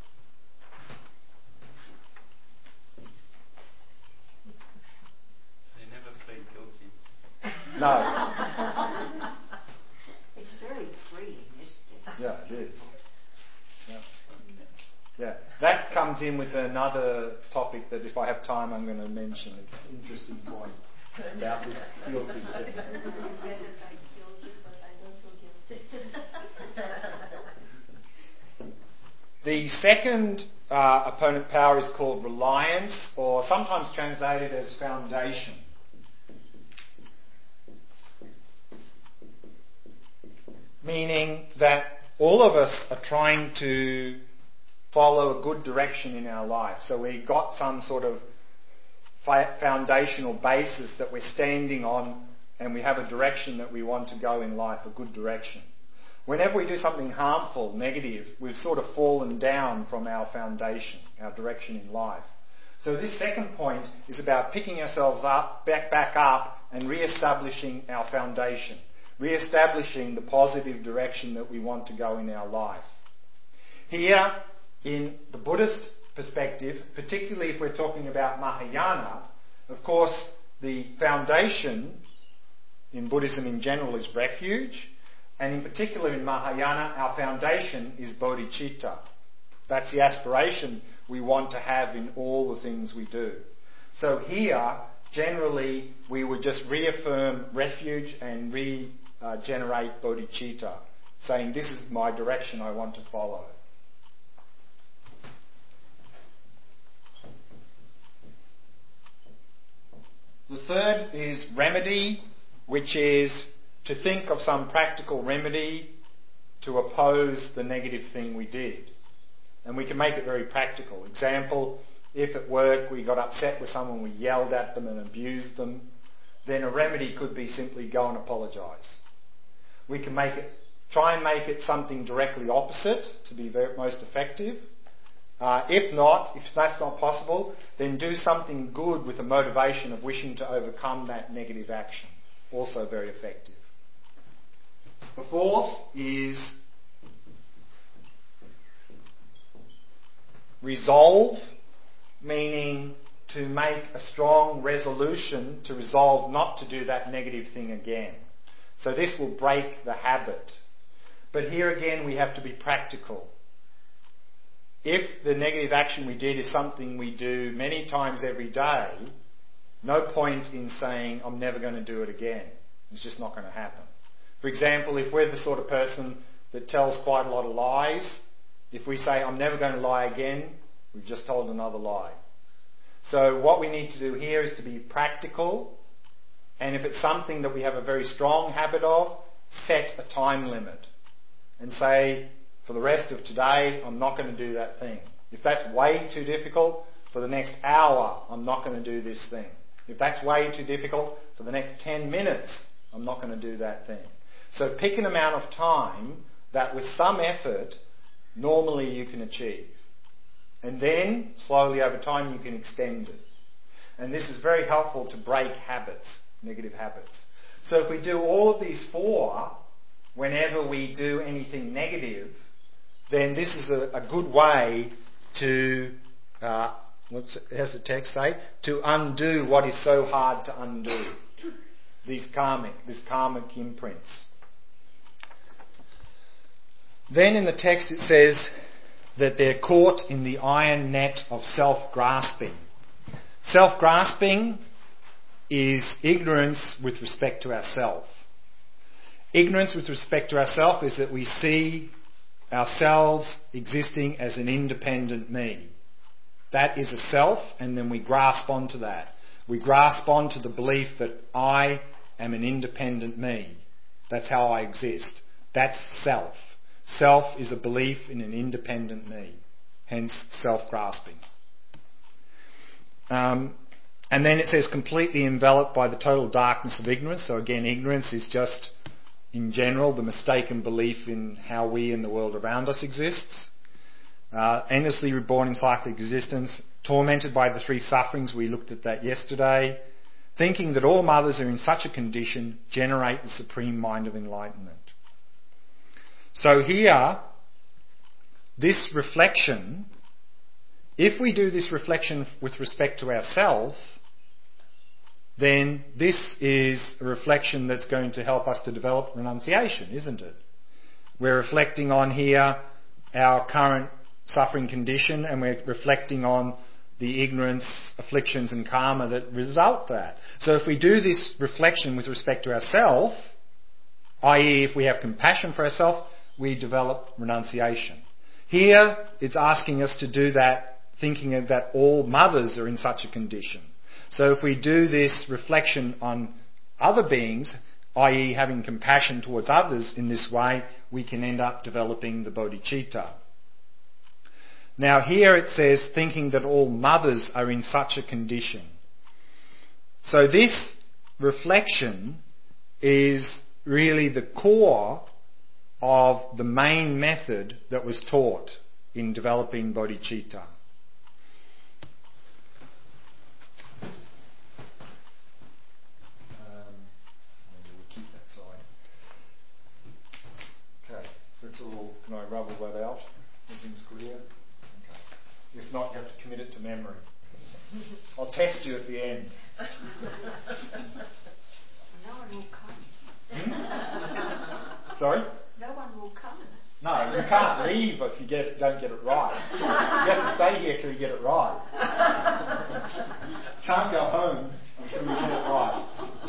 So you never plead guilty? No. It's very freeing, isn't it? Yeah, it is. Yeah. Yeah, that comes in with another topic that if I have time I'm going to mention. It's an interesting point about this guilty thing. The second uh, opponent power is called reliance, or sometimes translated as foundation. Meaning that all of us are trying to follow a good direction in our life. So we've got some sort of foundational basis that we're standing on, and we have a direction that we want to go in life, a good direction. Whenever we do something harmful, negative, we've sort of fallen down from our foundation, our direction in life. So this second point is about picking ourselves up, back, back up, and re-establishing our foundation, re-establishing the positive direction that we want to go in our life. Here, in the Buddhist perspective, particularly if we're talking about Mahayana, of course, the foundation in Buddhism in general is refuge, and in particular in Mahayana, our foundation is bodhicitta. That's the aspiration we want to have in all the things we do. So here, generally, we would just reaffirm refuge and regenerate bodhicitta, saying this is my direction I want to follow. third is remedy, which is to think of some practical remedy to oppose the negative thing we did. And we can make it very practical. Example, if at work we got upset with someone, we yelled at them and abused them, then a remedy could be simply go and apologise. We can make it, try and make it something directly opposite to be very, most effective. Uh, if not, if that's not possible, then do something good with the motivation of wishing to overcome that negative action. Also very effective. The fourth is resolve, meaning to make a strong resolution to resolve not to do that negative thing again. So this will break the habit. But here again we have to be practical. If the negative action we did is something we do many times every day, no point in saying, I'm never going to do it again. It's just not going to happen. For example, if we're the sort of person that tells quite a lot of lies, if we say, I'm never going to lie again, we've just told another lie. So what we need to do here is to be practical, and if it's something that we have a very strong habit of, set a time limit and say, for the rest of today, I'm not going to do that thing. If that's way too difficult, for the next hour, I'm not going to do this thing. If that's way too difficult, for the next ten minutes, I'm not going to do that thing. So pick an amount of time that with some effort, normally you can achieve. And then, slowly over time, you can extend it. And this is very helpful to break habits, negative habits. So if we do all of these four, whenever we do anything negative, then this is a, a good way to, uh, what's it, how's the text say? To undo what is so hard to undo. These karmic, this karmic imprints. Then in the text it says that they're caught in the iron net of self-grasping. Self-grasping is ignorance with respect to ourself. Ignorance with respect to ourself is that we see ourselves existing as an independent me. That is a self, and then we grasp onto that. We grasp onto the belief that I am an independent me. That's how I exist. That's self. Self is a belief in an independent me. Hence, self-grasping. Um, and then it says completely enveloped by the total darkness of ignorance. So again, ignorance is just, in general, the mistaken belief in how we and the world around us exists. Uh, endlessly reborn in cyclic existence, tormented by the three sufferings, we looked at that yesterday, thinking that all mothers are in such a condition, generate the supreme mind of enlightenment. So here, this reflection, if we do this reflection with respect to ourselves, then this is a reflection that's going to help us to develop renunciation, isn't it? We're reflecting on here our current suffering condition, and we're reflecting on the ignorance, afflictions and karma that result that. So if we do this reflection with respect to ourselves, that is if we have compassion for ourselves, we develop renunciation. Here it's asking us to do that thinking of that all mothers are in such a condition. So if we do this reflection on other beings, that is having compassion towards others in this way, we can end up developing the bodhicitta. Now here it says, thinking that all mothers are in such a condition. So this reflection is really the core of the main method that was taught in developing bodhicitta. Um, maybe we'll keep that side. Okay, that's all. Can I rubble that out? Everything's clear? Okay. If not, you have to commit it to memory. I'll test you at the end. No one will come. Hmm? Sorry? No one will come. No, you can't leave if you get it, don't get it right. You have to stay here till you get it right. Can't go home until you get it right.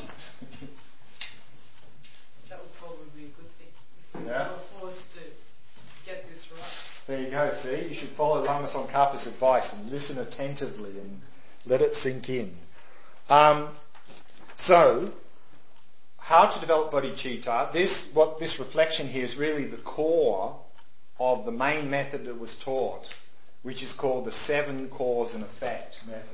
That would probably be a good thing. If Yeah. we were forced to get this right. There you go, see? You should follow Lama Tsongkhapa's advice and listen attentively and let it sink in. Um, So, how to develop bodhicitta? This, what this reflection here is really the core of the main method that was taught, which is called the seven cause and effect method.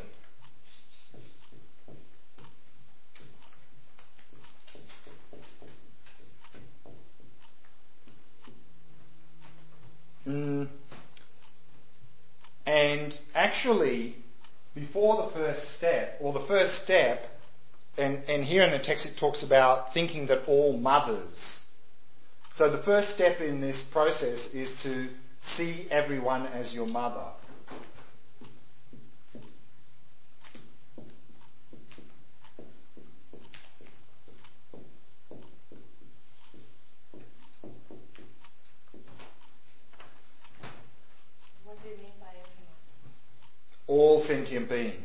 Mm. And actually, before the first step, or the first step, and, and here in the text it talks about thinking that all mothers. So the first step in this process is to see everyone as your mother. What do you mean by everyone? All sentient beings.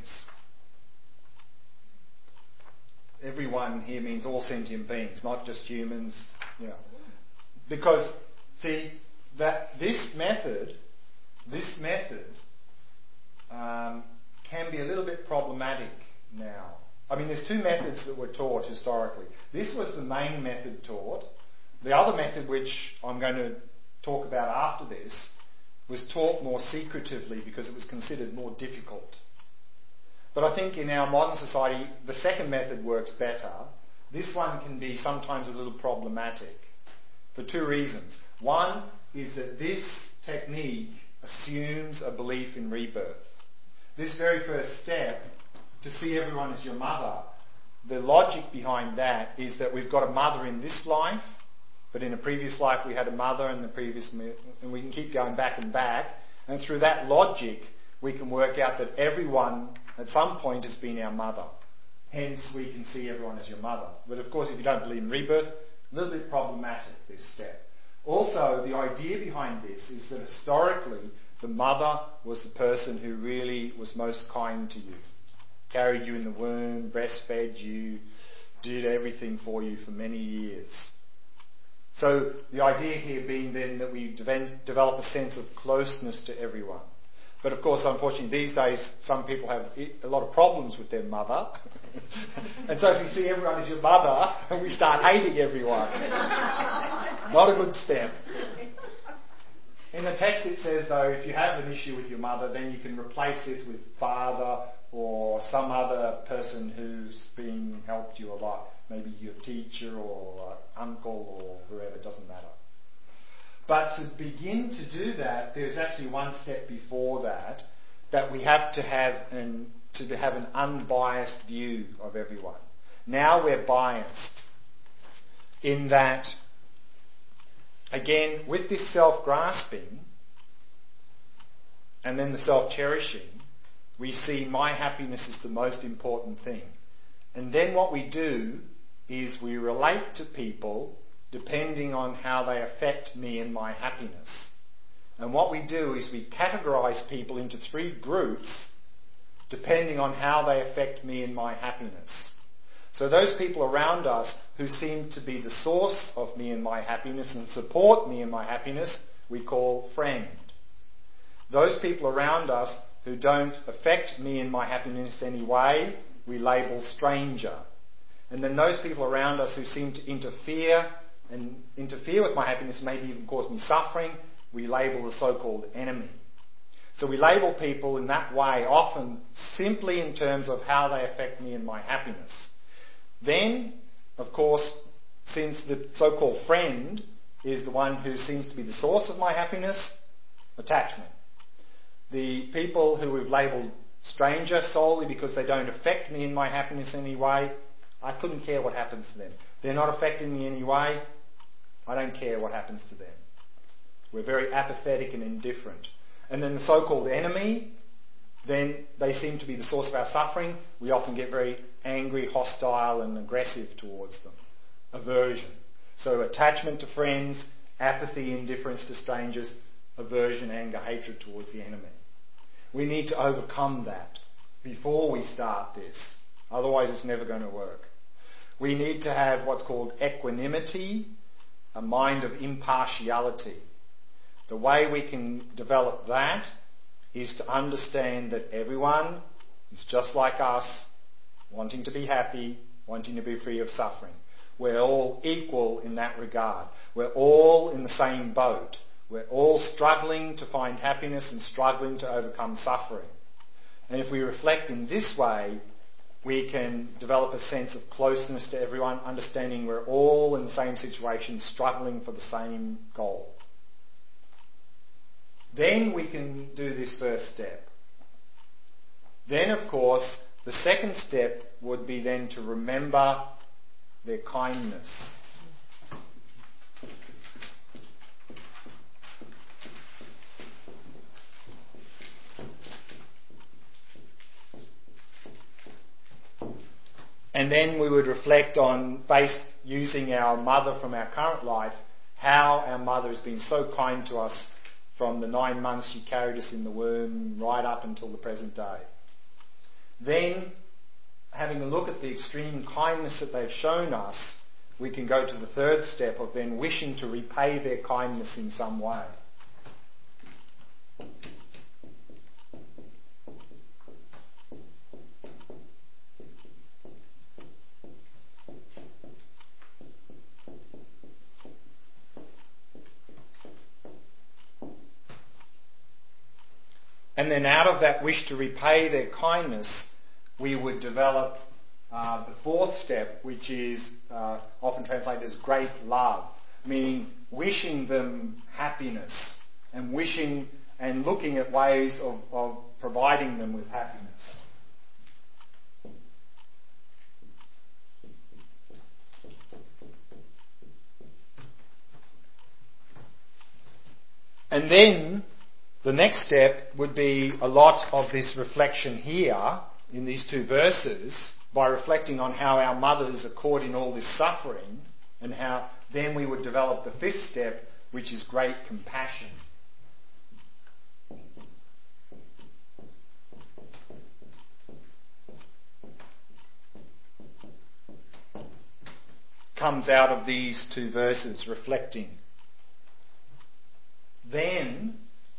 Everyone here means all sentient beings, not just humans. Yeah. Because, see, that this method, this method um, can be a little bit problematic now. I mean, there's two methods that were taught historically. This was the main method taught. The other method, which I'm going to talk about after this, was taught more secretively because it was considered more difficult. But I think in our modern society, the second method works better. This one can be sometimes a little problematic for two reasons. One is that this technique assumes a belief in rebirth. This very first step, to see everyone as your mother, the logic behind that is that we've got a mother in this life, but in a previous life we had a mother in the previous, and we can keep going back and back, and through that logic we can work out that everyone at some point has been our mother. Hence we can see everyone as your mother. But of course if you don't believe in rebirth, a little bit problematic, this step. Also, the idea behind this is that historically the mother was the person who really was most kind to you, carried you in the womb, breastfed you, did everything for you for many years. So the idea here being then that we develop a sense of closeness to everyone. But of course, unfortunately, these days, some people have a lot of problems with their mother. And so if you see everyone as your mother, we start hating everyone. Not a good step. In the text it says, though, if you have an issue with your mother, then you can replace it with father or some other person who's been helped you a lot. Maybe your teacher or uncle or whoever, it doesn't matter. But to begin to do that, there's actually one step before that, that we have to have an, to have an unbiased view of everyone. Now we're biased in that, again, with this self-grasping and then the self-cherishing, we see my happiness is the most important thing. And then what we do is we relate to people depending on how they affect me and my happiness. And what we do is we categorize people into three groups depending on how they affect me and my happiness. So those people around us who seem to be the source of me and my happiness and support me and my happiness, we call friend. Those people around us who don't affect me and my happiness in any way, we label stranger. And then those people around us who seem to interfere and interfere with my happiness, maybe even cause me suffering, we label the so-called enemy. So we label people in that way, often simply in terms of how they affect me and my happiness. Then, of course, since the so-called friend is the one who seems to be the source of my happiness, attachment. The people who we've labelled stranger solely because they don't affect me in my happiness in any way, I couldn't care what happens to them. They're not affecting me in any way, I don't care what happens to them. We're very apathetic and indifferent. And then the so-called enemy, then they seem to be the source of our suffering. We often get very angry, hostile and aggressive towards them. Aversion. So attachment to friends, apathy, indifference to strangers, aversion, anger, hatred towards the enemy. We need to overcome that before we start this. Otherwise it's never going to work. We need to have what's called equanimity, a mind of impartiality. The way we can develop that is to understand that everyone is just like us, wanting to be happy, wanting to be free of suffering. We're all equal in that regard. We're all in the same boat. We're all struggling to find happiness and struggling to overcome suffering. And if we reflect in this way, we can develop a sense of closeness to everyone, understanding we're all in the same situation, struggling for the same goal. Then we can do this first step. Then, of course, the second step would be then to remember their kindness. And then we would reflect on, based using our mother from our current life, how our mother has been so kind to us from the nine months she carried us in the womb right up until the present day. Then, having a look at the extreme kindness that they've shown us, we can go to the third step of then wishing to repay their kindness in some way. And then out of that wish to repay their kindness, we would develop uh, the fourth step, which is uh, often translated as great love, meaning wishing them happiness and wishing and looking at ways of, of providing them with happiness. And then the next step would be a lot of this reflection here in these two verses, by reflecting on how our mothers are caught in all this suffering, and how then we would develop the fifth step, which is great compassion. Comes out of these two verses, reflecting. Then,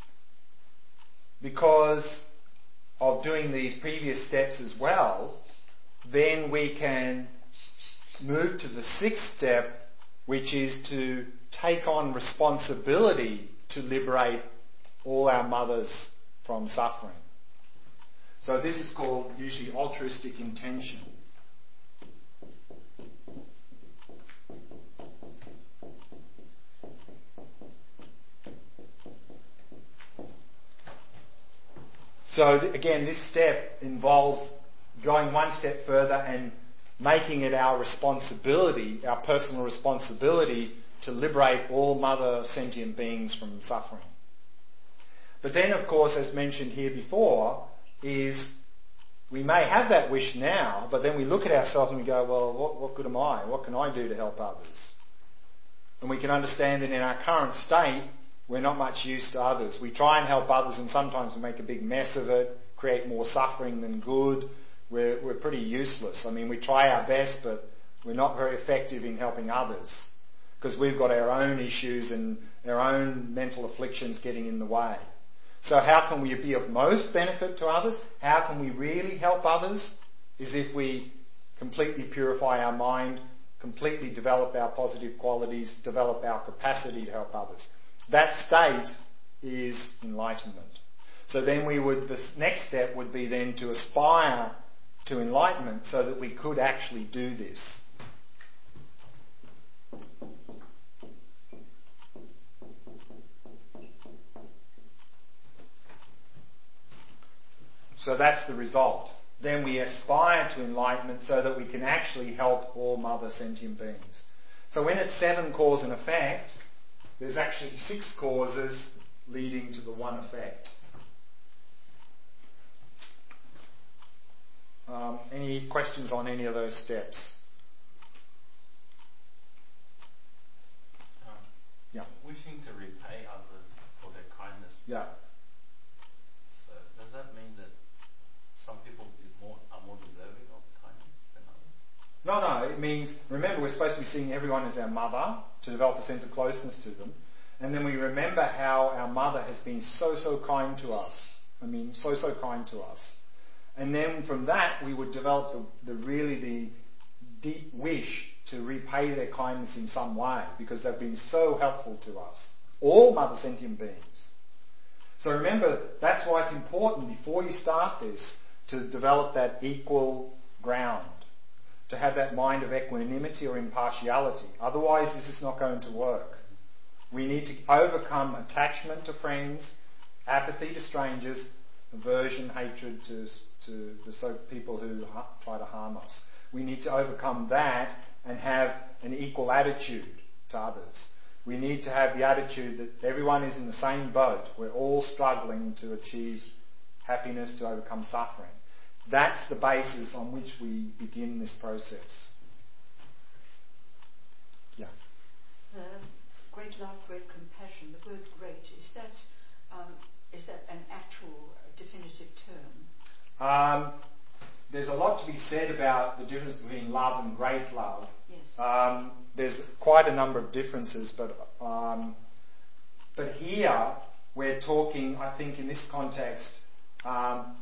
because of doing these previous steps as well, then we can move to the sixth step, which is to take on responsibility to liberate all our mothers from suffering. So this is called usually altruistic intention. So th- again, this step involves going one step further and making it our responsibility, our personal responsibility, to liberate all mother sentient beings from suffering. But then, of course, as mentioned here before, is we may have that wish now, but then we look at ourselves and we go, well, what, what good am I? What can I do to help others? And we can understand that in our current state, we're not much use to others. We try and help others, and sometimes we make a big mess of it, create more suffering than good. We're, we're pretty useless. I mean, we try our best, but we're not very effective in helping others because we've got our own issues and our own mental afflictions getting in the way. So how can we be of most benefit to others? How can we really help others? Is if we completely purify our mind, completely develop our positive qualities, develop our capacity to help others. That state is enlightenment. So then we would, the next step would be then to aspire to enlightenment so that we could actually do this. So that's the result. Then we aspire to enlightenment so that we can actually help all mother sentient beings. So when it's seven cause and effect, there's actually six causes leading to the one effect. Um, any questions on any of those steps? Um, yeah. Wishing to repay others for their kindness. Yeah. So does that mean that some people is more, are more deserving of kindness than others? No, no. It means, remember, we're supposed to be seeing everyone as our mother to develop a sense of closeness to them. And then we remember how our mother has been so, so kind to us. I mean, so, so kind to us. And then from that, we would develop the, the really the deep wish to repay their kindness in some way because they've been so helpful to us. All mother sentient beings. So remember, that's why it's important before you start this to develop that equal ground, to have that mind of equanimity or impartiality. Otherwise, this is not going to work. We need to overcome attachment to friends, apathy to strangers, aversion, hatred to, to the so people who ha- try to harm us. We need to overcome that and have an equal attitude to others. We need to have the attitude that everyone is in the same boat. We're all struggling to achieve happiness, to overcome suffering. That's the basis on which we begin this process. Yeah. Uh, great love, great compassion. The word "great" is that um, is that an actual uh, definitive term? Um, there's a lot to be said about the difference between love and great love. Yes. Um, there's quite a number of differences, but um, but here we're talking, I think, in this context, um,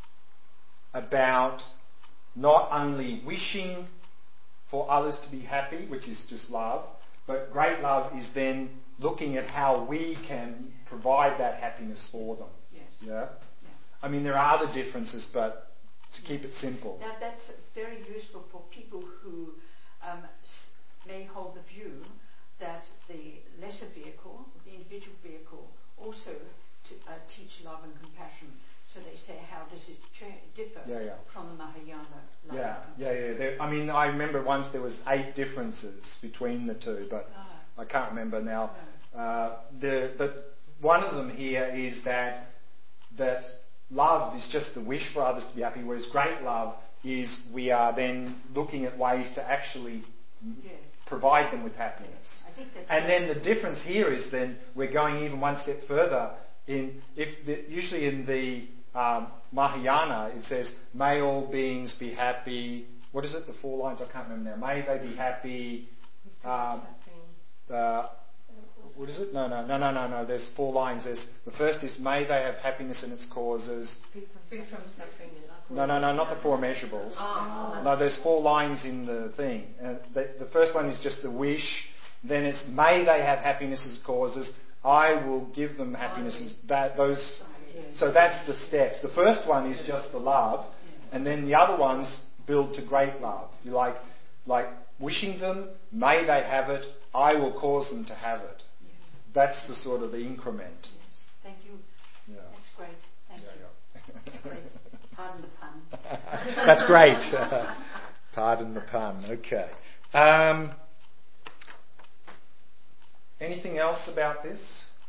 about not only wishing for others to be happy, which is just love, but great love is then looking at how we can provide that happiness for them. Yes. Yeah? Yeah. I mean, there are other differences, but to keep it simple. That, that's very useful for people who um, s- may hold the view that the lesser vehicle, the individual vehicle, also to, uh, teach love and compassion. So they say, how does it cha- differ Yeah, yeah. from the Mahayana love? Yeah, and yeah, yeah. There, I mean, I remember once there was eight differences between the two, but Ah. I can't remember now. No. Uh, the, but one of them here is that that love is just the wish for others to be happy, whereas great love is we are then looking at ways to actually Yes. provide them with happiness. I think that's And then the difference here is then we're going even one step further. In if the, usually in the um, Mahayana it says, "May all beings be happy." What is it? The four lines I can't remember now. May they be happy. Um, uh, what is it? No, no, no, no, no, no. There's four lines. There's the first is, "May they have happiness in its causes." Free from suffering and No, no, no, not the four measurables. Oh. No, there's four lines in the thing. And the, the first one is just the wish. Then it's, "May they have happiness as causes. I will give them happiness as that." Those. So that's the steps. The first one is just the love, and then the other ones build to great love. You like, like wishing them, "May they have it. I will cause them to have it." Yes. That's the sort of the increment. Yes. Thank you. Yeah. That's great. Thank Yeah, you. yeah. That's great. Pardon the pun. That's great. Pardon the pun. Okay. Um, anything else about this?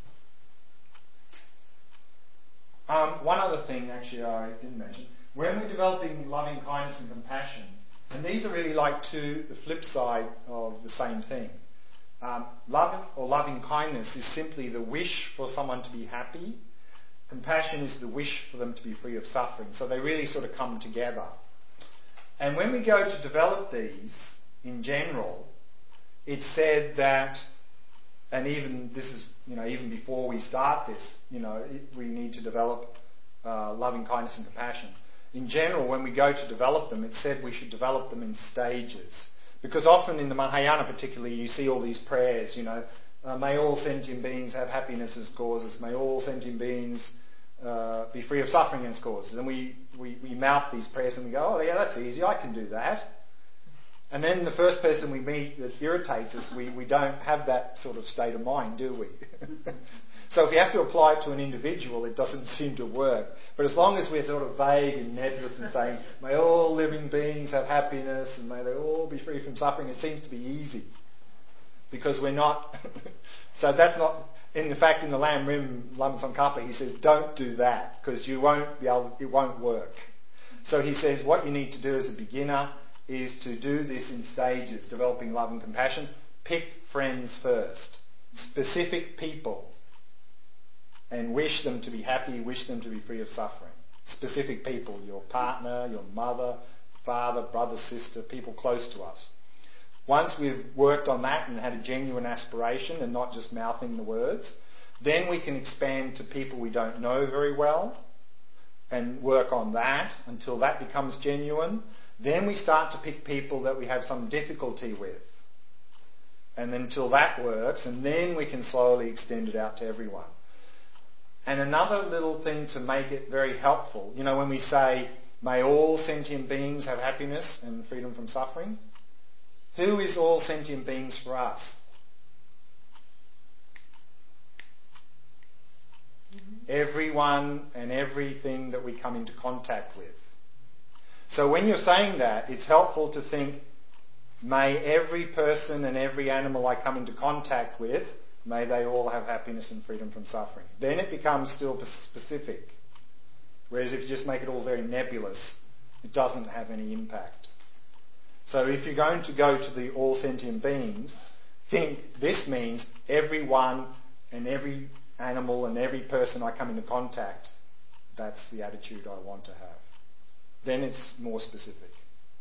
Um, one other thing, actually, I didn't mention. When we're developing loving kindness and compassion, and these are really like two, the flip side of the same thing. Um, love or loving kindness is simply the wish for someone to be happy. Compassion is the wish for them to be free of suffering. So they really sort of come together. And when we go to develop these, in general, it's said that, and even this is, you know, even before we start this, you know, it, we need to develop uh, loving kindness and compassion. In general, when we go to develop them, it's said we should develop them in stages. Because often in the Mahayana particularly, you see all these prayers, you know, uh, may all sentient beings have happiness as causes, may all sentient beings uh, be free of suffering as causes. And we, we, we mouth these prayers and we go, oh yeah, that's easy, I can do that. And then the first person we meet that irritates us, we, we don't have that sort of state of mind, do we? So if you have to apply it to an individual, it doesn't seem to work. But as long as we're sort of vague and nebulous and saying, may all living beings have happiness and may they all be free from suffering, it seems to be easy. Because we're not... So that's not... In fact, in the Lam Rim Lama Tsongkhapa, he says, don't do that, because you won't be able, it won't work. So he says, what you need to do as a beginner is to do this in stages, developing love and compassion. Pick friends first. Specific people. And wish them to be happy, wish them to be free of suffering. Specific people, your partner, your mother, father, brother, sister, people close to us. Once we've worked on that and had a genuine aspiration and not just mouthing the words, then we can expand to people we don't know very well and work on that until that becomes genuine. Then we start to pick people that we have some difficulty with. And then until that works, and then we can slowly extend it out to everyone. And another little thing to make it very helpful, you know, when we say, may all sentient beings have happiness and freedom from suffering, who is all sentient beings for us? Mm-hmm. Everyone and everything that we come into contact with. So when you're saying that, it's helpful to think, may every person and every animal I come into contact with, may they all have happiness and freedom from suffering. Then it becomes still specific. Whereas if you just make it all very nebulous, it doesn't have any impact. So if you're going to go to the all sentient beings, think this means everyone and every animal and every person I come into contact, that's the attitude I want to have. Then it's more specific.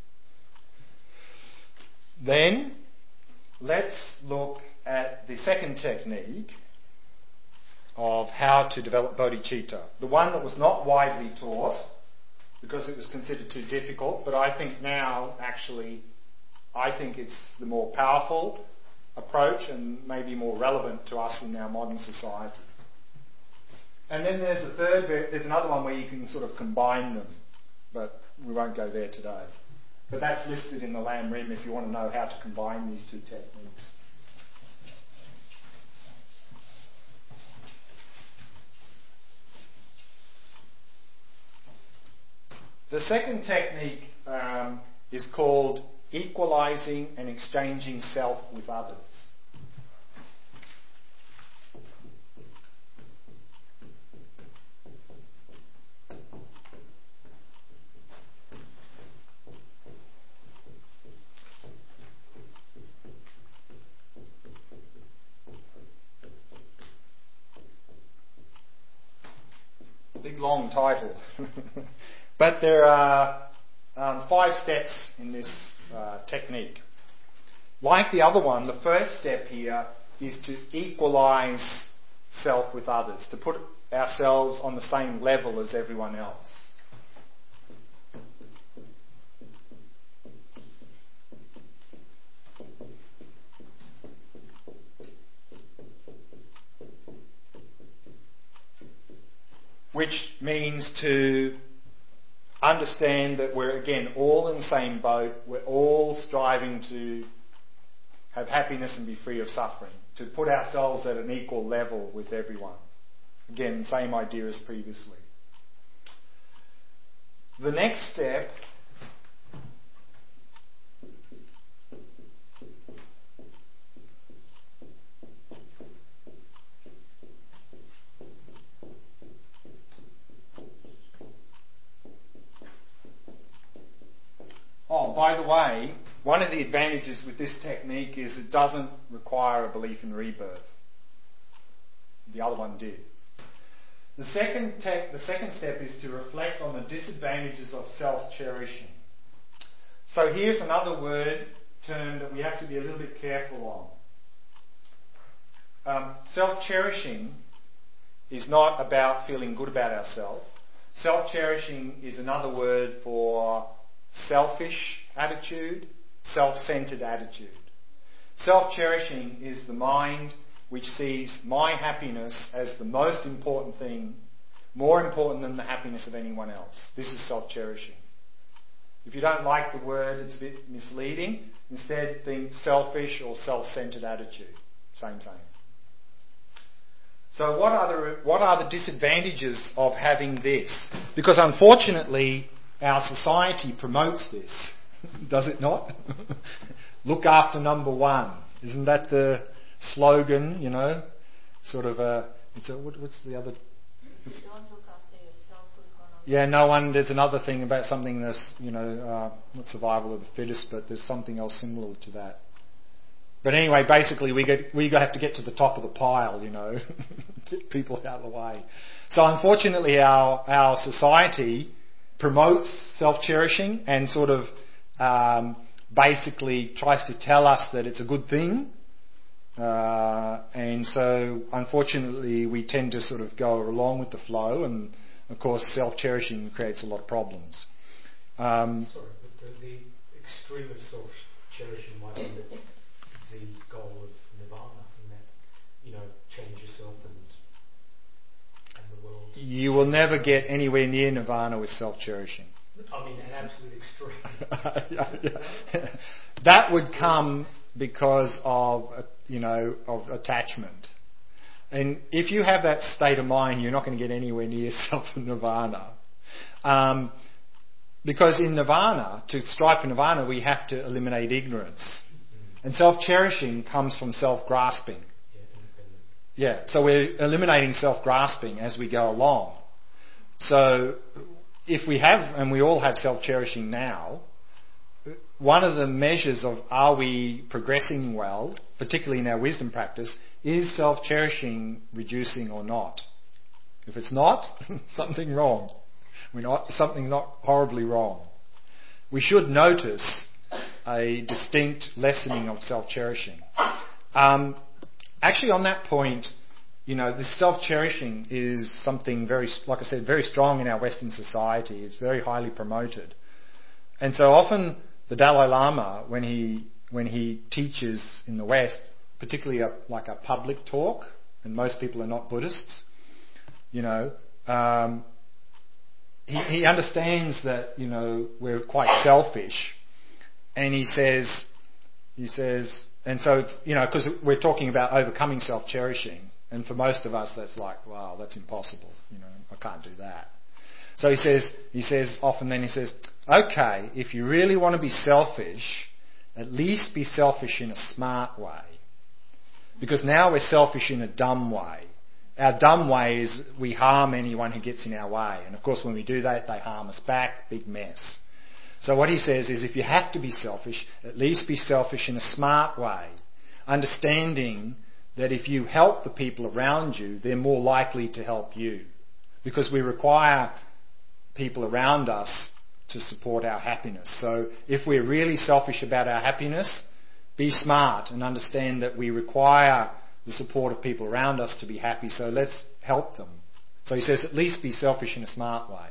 Then, let's look at the second technique of how to develop bodhicitta. The one that was not widely taught because it was considered too difficult, but I think now, actually, I think it's the more powerful approach and maybe more relevant to us in our modern society. And then there's a third, there's another one where you can sort of combine them, but we won't go there today. But that's listed in the Lam Rim if you want to know how to combine these two techniques. The second technique um, is called equalizing and exchanging self with others. Big long title. But there are um, five steps in this uh, technique. Like the other one, the first step here is to equalize self with others, to put ourselves on the same level as everyone else. Which means to understand that we're, again, all in the same boat. We're all striving to have happiness and be free of suffering. To put ourselves at an equal level with everyone. Again, same idea as previously. The next step Oh, by the way, one of the advantages with this technique is it doesn't require a belief in rebirth. The other one did. The second, te- the second step is to reflect on the disadvantages of self-cherishing. So here's another word, term that we have to be a little bit careful on. Um, self-cherishing is not about feeling good about ourselves. Self-cherishing is another word for selfish attitude, self-centered attitude. Self-cherishing is the mind which sees my happiness as the most important thing, more important than the happiness of anyone else. This is self-cherishing. If you don't like the word, it's a bit misleading. Instead, think selfish or self-centered attitude. Same, same. So what are the, what are the disadvantages of having this? Because unfortunately, our society promotes this, does it not? Look after number one. Isn't that the slogan, you know? Sort of a, it's a, what, what's the other? It's, Don't look after yourself, who's going to... Yeah, no one, there's another thing about something that's, you know, uh, not survival of the fittest, but there's something else similar to that. But anyway, basically we get, we have to get to the top of the pile, you know, get people out of the way. So unfortunately our, our society promotes self-cherishing and sort of um, basically tries to tell us that it's a good thing. Uh, and so, unfortunately, we tend to sort of go along with the flow, and of course, self-cherishing creates a lot of problems. Um, Sorry, but the, the extreme of self-cherishing might be the, the goal of nirvana, in that, you know, change yourself and and the world. You will never get anywhere near nirvana with self-cherishing. I mean, an absolute extreme. yeah, yeah. That would come because of, uh, you know, of attachment. And if you have that state of mind, you're not going to get anywhere near self-nirvana. Um, because in nirvana, to strive for nirvana, we have to eliminate ignorance. And self-cherishing comes from self-grasping. Yeah, so we're eliminating self-grasping as we go along. So if we have, and we all have self-cherishing now, one of the measures of are we progressing well, particularly in our wisdom practice, is self-cherishing reducing or not? If it's not, something wrong. We're not, something's not horribly wrong. We should notice a distinct lessening of self-cherishing. Um, actually, on that point, you know, the self-cherishing is something very, like I said, very strong in our Western society. It's very highly promoted. And so often the Dalai Lama, when he when he teaches in the West, particularly a, like a public talk, and most people are not Buddhists, you know, um, he, he understands that, you know, we're quite selfish, and he says, he says, and so, you know, because we're talking about overcoming self-cherishing, and for most of us that's like, wow, that's impossible, you know, I can't do that. So he says, he says often then he says, okay, if you really want to be selfish, at least be selfish in a smart way. Because now we're selfish in a dumb way. Our dumb way is we harm anyone who gets in our way. And of course when we do that, they harm us back, big mess. So what he says is if you have to be selfish, at least be selfish in a smart way. Understanding that if you help the people around you, they're more likely to help you. Because we require people around us to support our happiness. So if we're really selfish about our happiness, be smart and understand that we require the support of people around us to be happy, so let's help them. So he says at least be selfish in a smart way.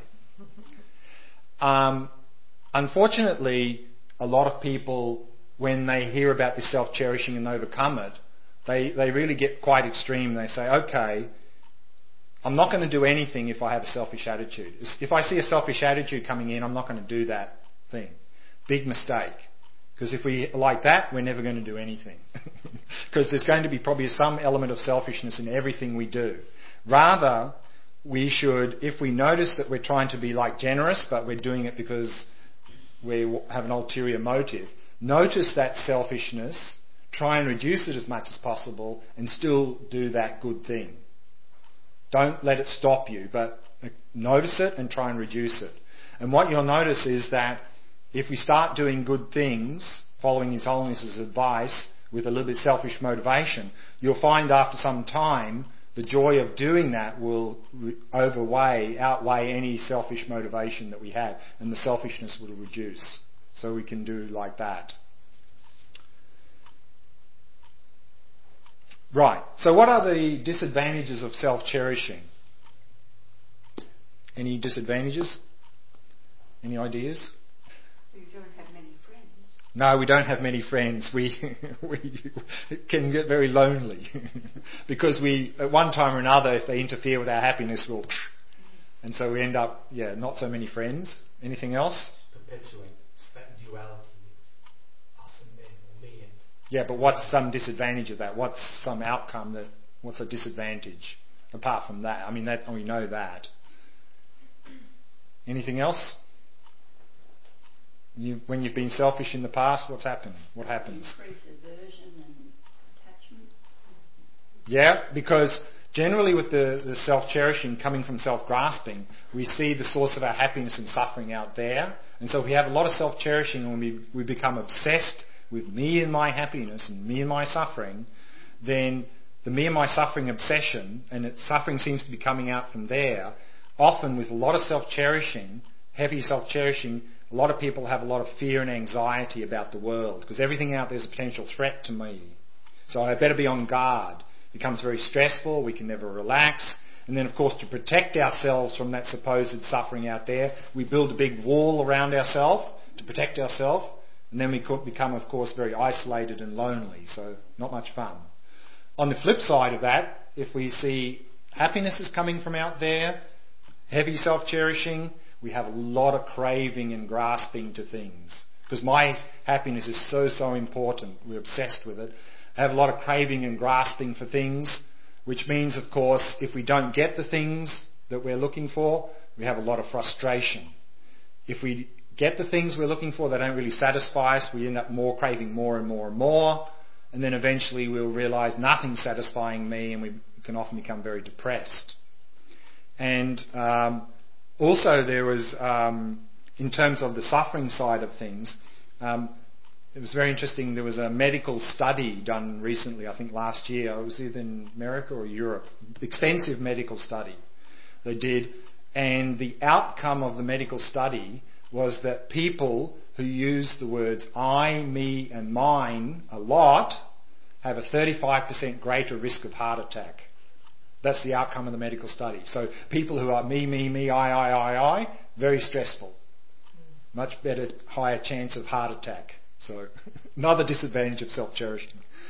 Um, unfortunately, a lot of people, when they hear about this self-cherishing and overcome it, they, they really get quite extreme. They say, okay, I'm not going to do anything if I have a selfish attitude. If I see a selfish attitude coming in, I'm not going to do that thing. Big mistake. Because if we are like that, we're never going to do anything. Because there's going to be probably some element of selfishness in everything we do. Rather, we should, if we notice that we're trying to be like generous, but we're doing it because we have an ulterior motive, notice that selfishness, try and reduce it as much as possible, and still do that good thing. Don't let it stop you, but notice it and try and reduce it. And what you'll notice is that if we start doing good things, following His Holiness's advice with a little bit selfish motivation, you'll find after some time the joy of doing that will overweigh, outweigh any selfish motivation that we have, and the selfishness will reduce. So we can do like that. Right, so what are the disadvantages of self-cherishing? Any disadvantages? Any ideas? You don't have many friends. No, we don't have many friends. We, we can get very lonely because we, at one time or another, if they interfere with our happiness, we'll... And so we end up, yeah, not so many friends. Anything else? Perpetuate that duality. Yeah, but what's some disadvantage of that? What's some outcome that, what's a disadvantage apart from that? I mean, that we know that. Anything else? You, when you've been selfish in the past, what's happened? What happens? Increase aversion and attachment. Yeah, because generally with the, the self-cherishing coming from self-grasping, we see the source of our happiness and suffering out there. And so if we have a lot of self-cherishing and we, we become obsessed with me and my happiness and me and my suffering, then the me and my suffering obsession, and its suffering seems to be coming out from there, often with a lot of self-cherishing, heavy self-cherishing, a lot of people have a lot of fear and anxiety about the world because everything out there is a potential threat to me. So I better be on guard. It becomes very stressful, we can never relax, And then, of course, to protect ourselves from that supposed suffering out there, we build a big wall around ourselves to protect ourselves. And then we could become, of course, very isolated and lonely. So not much fun. On the flip side of that, if we see happiness is coming from out there, heavy self-cherishing, we have a lot of craving and grasping to things. Because my happiness is so, so important. We're obsessed with it. I have a lot of craving and grasping for things, which means, of course, if we don't get the things that we're looking for, we have a lot of frustration. If we get the things we're looking for, they don't really satisfy us, we end up more craving more and more and more, and then eventually we'll realise nothing's satisfying me, and we can often become very depressed. And um, also there was, um, in terms of the suffering side of things, um, it was very interesting. There was a medical study done recently, I think last year. It was either in America or Europe. Extensive medical study they did. And the outcome of the medical study was that people who use the words I, me and mine a lot have a thirty-five percent greater risk of heart attack. That's the outcome of the medical study. So people who are me, me, me, I, I, I, I, very stressful. Much better, higher chance of heart attack. So another disadvantage of self-cherishing.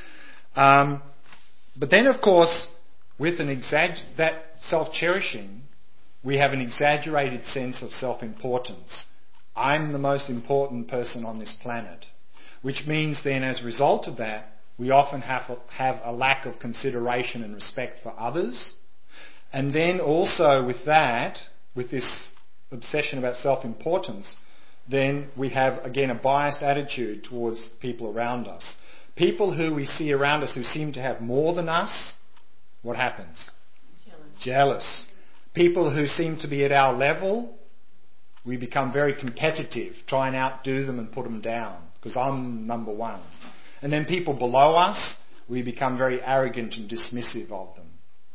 Um, but then, of course, with an exag- that self-cherishing, we have an exaggerated sense of self-importance. I'm the most important person on this planet. Which means then, as a result of that, we often have a, have a lack of consideration and respect for others. And then also with that, with this obsession about self-importance, then we have, again, a biased attitude towards people around us. People who we see around us who seem to have more than us, what happens? Jealous. Jealous. People who seem to be at our level, we become very competitive, try and outdo them and put them down, because I'm number one. And then people below us, we become very arrogant and dismissive of them.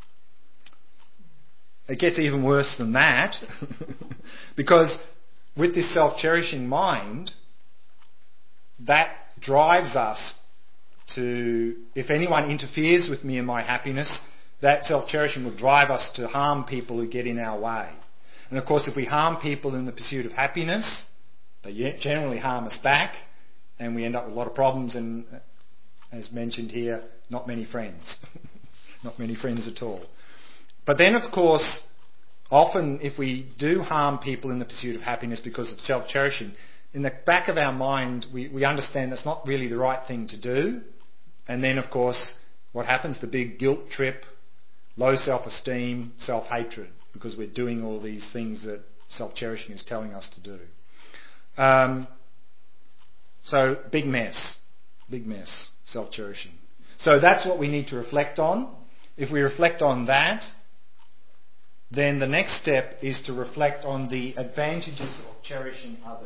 It gets even worse than that, because with this self-cherishing mind, that drives us to, if anyone interferes with me and my happiness, that self-cherishing will drive us to harm people who get in our way. And of course, if we harm people in the pursuit of happiness, they generally harm us back, and we end up with a lot of problems and, as mentioned here, not many friends. Not many friends at all. But then, of course, often, if we do harm people in the pursuit of happiness because of self-cherishing, in the back of our mind, we, we understand that's not really the right thing to do. And then, of course, what happens? The big guilt trip, low self-esteem, self-hatred, because we're doing all these things that self-cherishing is telling us to do. Um, so, big mess. Big mess, self-cherishing. So that's what we need to reflect on. If we reflect on that, then the next step is to reflect on the advantages of cherishing others.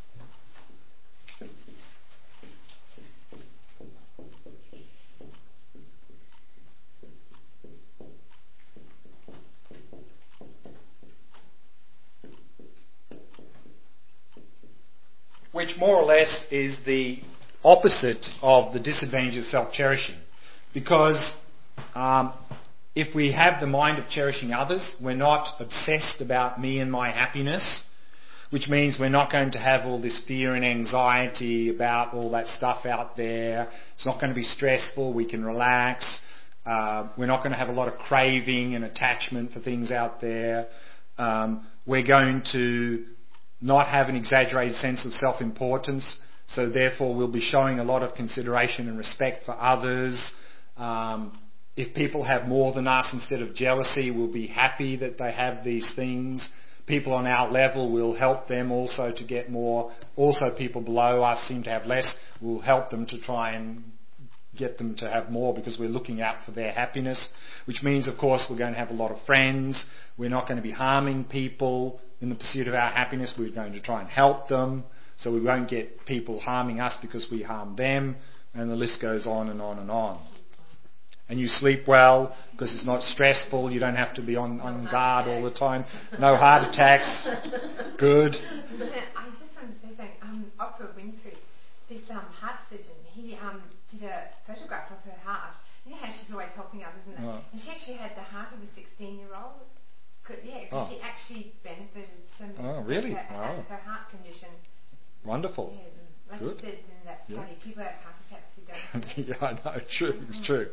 Which more or less is the opposite of the disadvantage of self-cherishing. Because um, if we have the mind of cherishing others, we're not obsessed about me and my happiness, which means we're not going to have all this fear and anxiety about all that stuff out there. It's not going to be stressful. We can relax. Uh, we're not going to have a lot of craving and attachment for things out there. Um, we're going to not have an exaggerated sense of self-importance, so therefore we'll be showing a lot of consideration and respect for others. Um, if people have more than us, instead of jealousy, we'll be happy that they have these things. People on our level, will help them also to get more. Also people below us seem to have less. We'll help them to try and get them to have more because we're looking out for their happiness. Which means, of course, we're going to have a lot of friends. We're not going to be harming people in the pursuit of our happiness. We're going to try and help them. So we won't get people harming us because we harm them. And the list goes on and on and on. And you sleep well because it's not stressful. You don't have to be on, on guard all the time. No heart attacks. Good. I just want to say something. Um, Oprah Winfrey this um, heart surgeon, he um, did a photograph of her heart. You know how she's always helping others, isn't it? Right. And she actually had the heart of a sixteen-year-old. Could, yeah, because Oh. she actually benefited so much. Oh, really? Her, Wow. her, her heart condition. Wonderful. Yeah, like Good. you said in that Yeah. study, people have heart attacks who don't have it. Yeah, I know. True. It's true.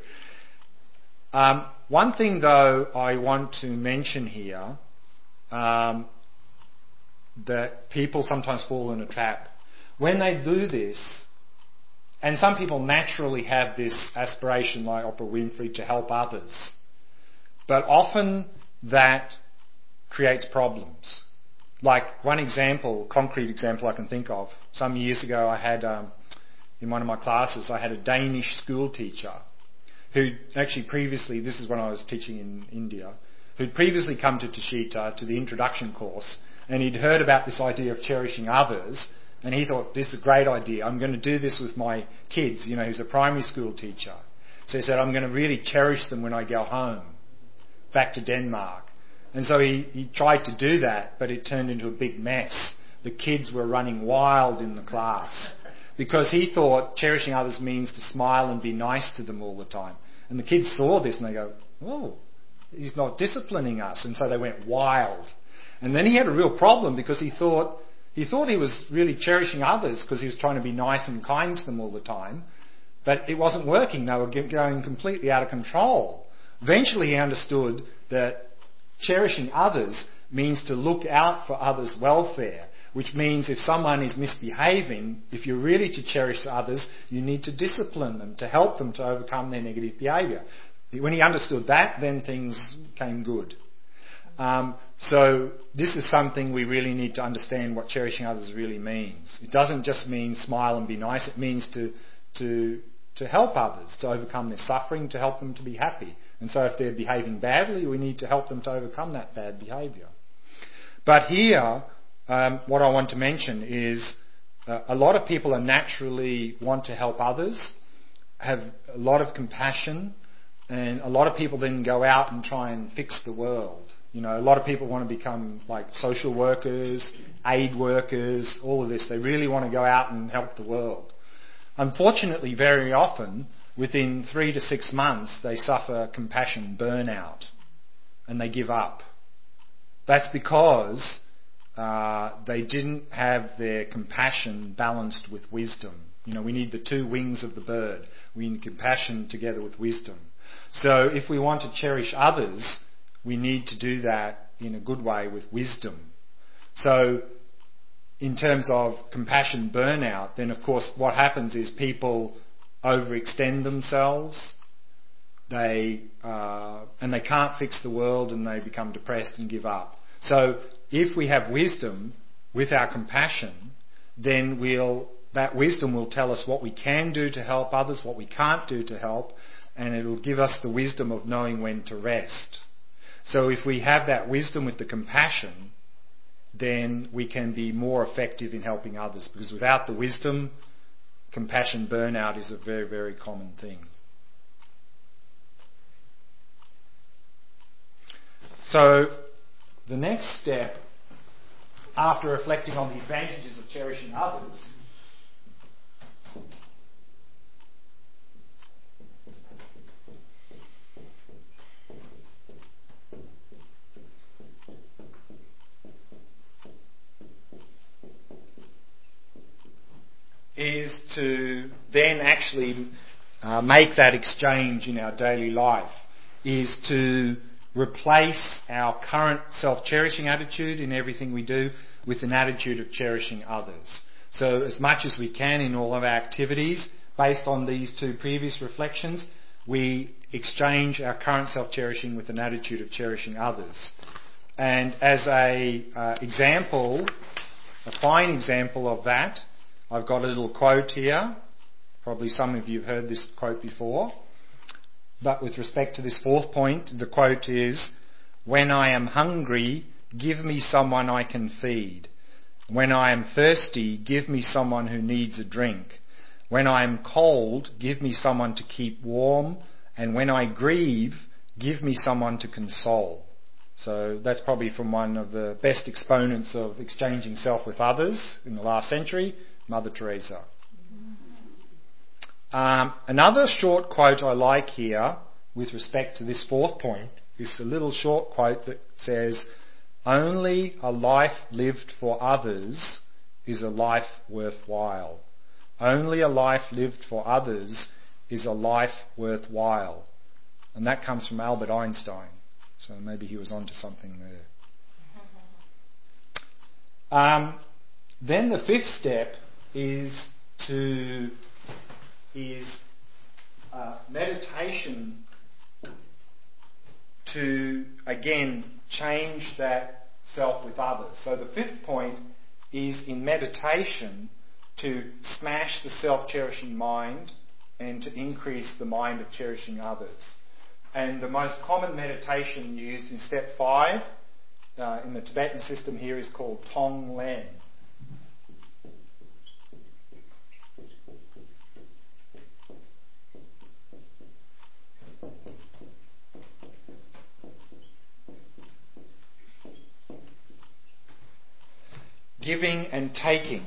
Um, one thing, though, I want to mention here, um, that people sometimes fall in a trap. When they do this, and some people naturally have this aspiration, like Oprah Winfrey, to help others, but often that creates problems. Like one example, concrete example I can think of, some years ago I had, um, in one of my classes, I had a Danish school teacher who actually previously, this is when I was teaching in India, who'd previously come to Tushita, to the introduction course, and he'd heard about this idea of cherishing others, and he thought, this is a great idea, I'm going to do this with my kids. You know, he's a primary school teacher. So he said, I'm going to really cherish them when I go home, back to Denmark. And so he, he tried to do that, but it turned into a big mess. The kids were running wild in the class because he thought cherishing others means to smile and be nice to them all the time. And the kids saw this and they go, oh, he's not disciplining us. And so they went wild. And then he had a real problem because he thought he thought he was really cherishing others because he was trying to be nice and kind to them all the time. But it wasn't working. They were going completely out of control. Eventually he understood that cherishing others means to look out for others' welfare, which means if someone is misbehaving, if you're really to cherish others, you need to discipline them, to help them to overcome their negative behaviour. When he understood that, then things came good. Um, so this is something we really need to understand what cherishing others really means. It doesn't just mean smile and be nice, it means to to to help others, to overcome their suffering, to help them to be happy. And so if they're behaving badly, we need to help them to overcome that bad behaviour. But here, um, what I want to mention is uh, a lot of people are naturally want to help others, have a lot of compassion, and a lot of people then go out and try and fix the world. You know, a lot of people want to become like social workers, aid workers, all of this. They really want to go out and help the world. Unfortunately, very often, within three to six months, they suffer compassion burnout and they give up. That's because uh, they didn't have their compassion balanced with wisdom. You know, we need the two wings of the bird. We need compassion together with wisdom. So if we want to cherish others, we need to do that in a good way with wisdom. So in terms of compassion burnout, then of course what happens is people overextend themselves, they uh, and they can't fix the world and they become depressed and give up. So if we have wisdom with our compassion, then we'll that wisdom will tell us what we can do to help others, what we can't do to help, and it'll give us the wisdom of knowing when to rest. So if we have that wisdom with the compassion, then we can be more effective in helping others. Because without the wisdom, compassion burnout is a very, very common thing. So the next step, after reflecting on the advantages of cherishing others, is to then actually uh, make that exchange in our daily life, is to replace our current self-cherishing attitude in everything we do with an attitude of cherishing others. So as much as we can in all of our activities, based on these two previous reflections, we exchange our current self-cherishing with an attitude of cherishing others. And as a uh, example, a fine example of that, I've got a little quote here. Probably some of you have heard this quote before. But with respect to this fourth point, the quote is, "When I am hungry, give me someone I can feed. When I am thirsty, give me someone who needs a drink. When I am cold, give me someone to keep warm. And when I grieve, give me someone to console." So that's probably from one of the best exponents of exchanging self with others in the last century, Mother Teresa. Um, another short quote I like here with respect to this fourth point is a little short quote that says, "Only a life lived for others is a life worthwhile. Only a life lived for others is a life worthwhile." And that comes from Albert Einstein. So maybe he was onto something there. Um, then the fifth step is to is uh, meditation to again change that self with others. So the fifth point is in meditation to smash the self-cherishing mind and to increase the mind of cherishing others. And the most common meditation used in step five uh, in the Tibetan system here is called Tonglen. Giving and taking.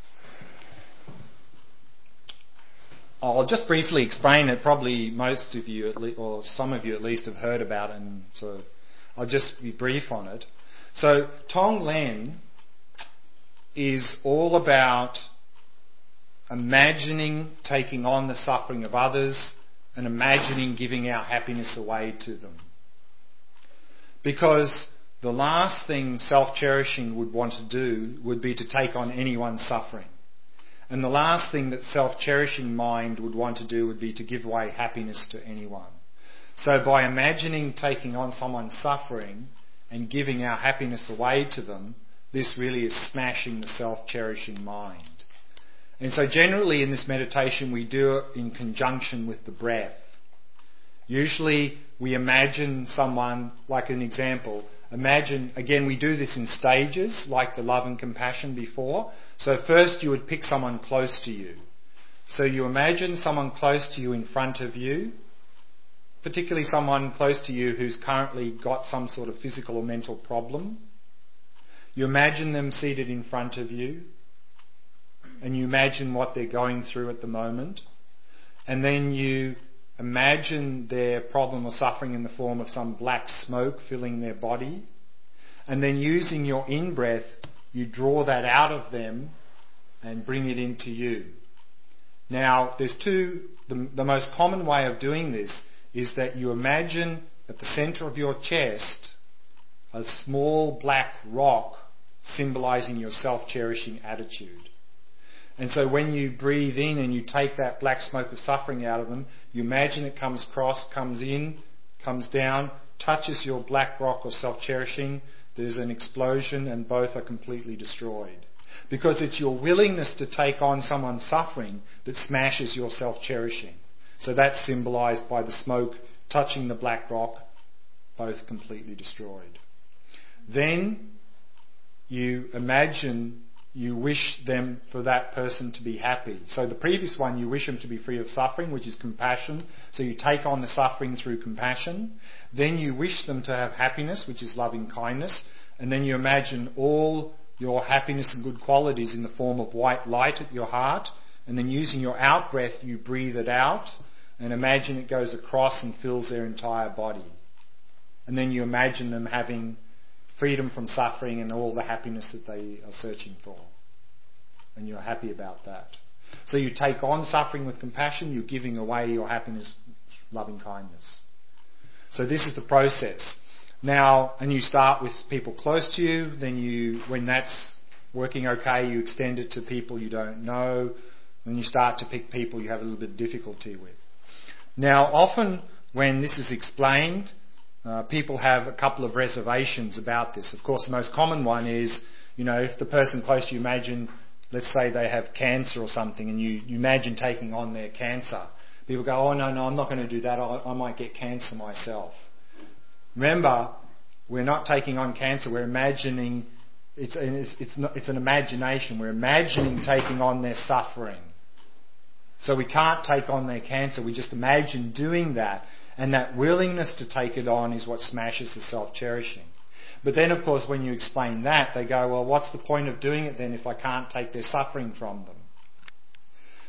I'll just briefly explain it. Probably most of you, at le- or some of you at least, have heard about it, and so I'll just be brief on it. So Tonglen is all about imagining taking on the suffering of others and imagining giving our happiness away to them. Because the last thing self-cherishing would want to do would be to take on anyone's suffering. And the last thing that self-cherishing mind would want to do would be to give away happiness to anyone. So by imagining taking on someone's suffering and giving our happiness away to them, this really is smashing the self-cherishing mind. And so generally in this meditation we do it in conjunction with the breath. Usually we imagine someone, like an example, imagine, again we do this in stages, like the love and compassion before. So first you would pick someone close to you. So you imagine someone close to you in front of you, particularly someone close to you who's currently got some sort of physical or mental problem. You imagine them seated in front of you, and you imagine what they're going through at the moment. And then you imagine their problem or suffering in the form of some black smoke filling their body. And then using your in-breath, you draw that out of them and bring it into you. Now, there's two, the, the most common way of doing this is that you imagine at the centre of your chest a small black rock symbolising your self-cherishing attitude. And so when you breathe in and you take that black smoke of suffering out of them, you imagine it comes across, comes in, comes down, touches your black rock of self-cherishing, there's an explosion and both are completely destroyed. Because it's your willingness to take on someone's suffering that smashes your self-cherishing. So that's symbolised by the smoke touching the black rock, both completely destroyed. Then you imagine you wish them for that person to be happy. So the previous one, you wish them to be free of suffering, which is compassion. So you take on the suffering through compassion. Then you wish them to have happiness, which is loving kindness. And then you imagine all your happiness and good qualities in the form of white light at your heart. And then using your out breath, you breathe it out and imagine it goes across and fills their entire body. And then you imagine them having freedom from suffering and all the happiness that they are searching for. And you're happy about that. So you take on suffering with compassion, you're giving away your happiness, loving kindness. So this is the process. Now, and you start with people close to you, then you, when that's working okay, you extend it to people you don't know, then you start to pick people you have a little bit of difficulty with. Now, often when this is explained, Uh, people have a couple of reservations about this. Of course, the most common one is, you know, if the person close to you imagine, let's say they have cancer or something, and you, you imagine taking on their cancer. People go, oh, no, no, I'm not going to do that. I, I might get cancer myself. Remember, we're not taking on cancer. We're imagining, it's, it's, it's, not, it's an imagination. We're imagining taking on their suffering. So we can't take on their cancer. We just imagine doing that. And that willingness to take it on is what smashes the self-cherishing. But then, of course, when you explain that, they go, well, what's the point of doing it then if I can't take their suffering from them?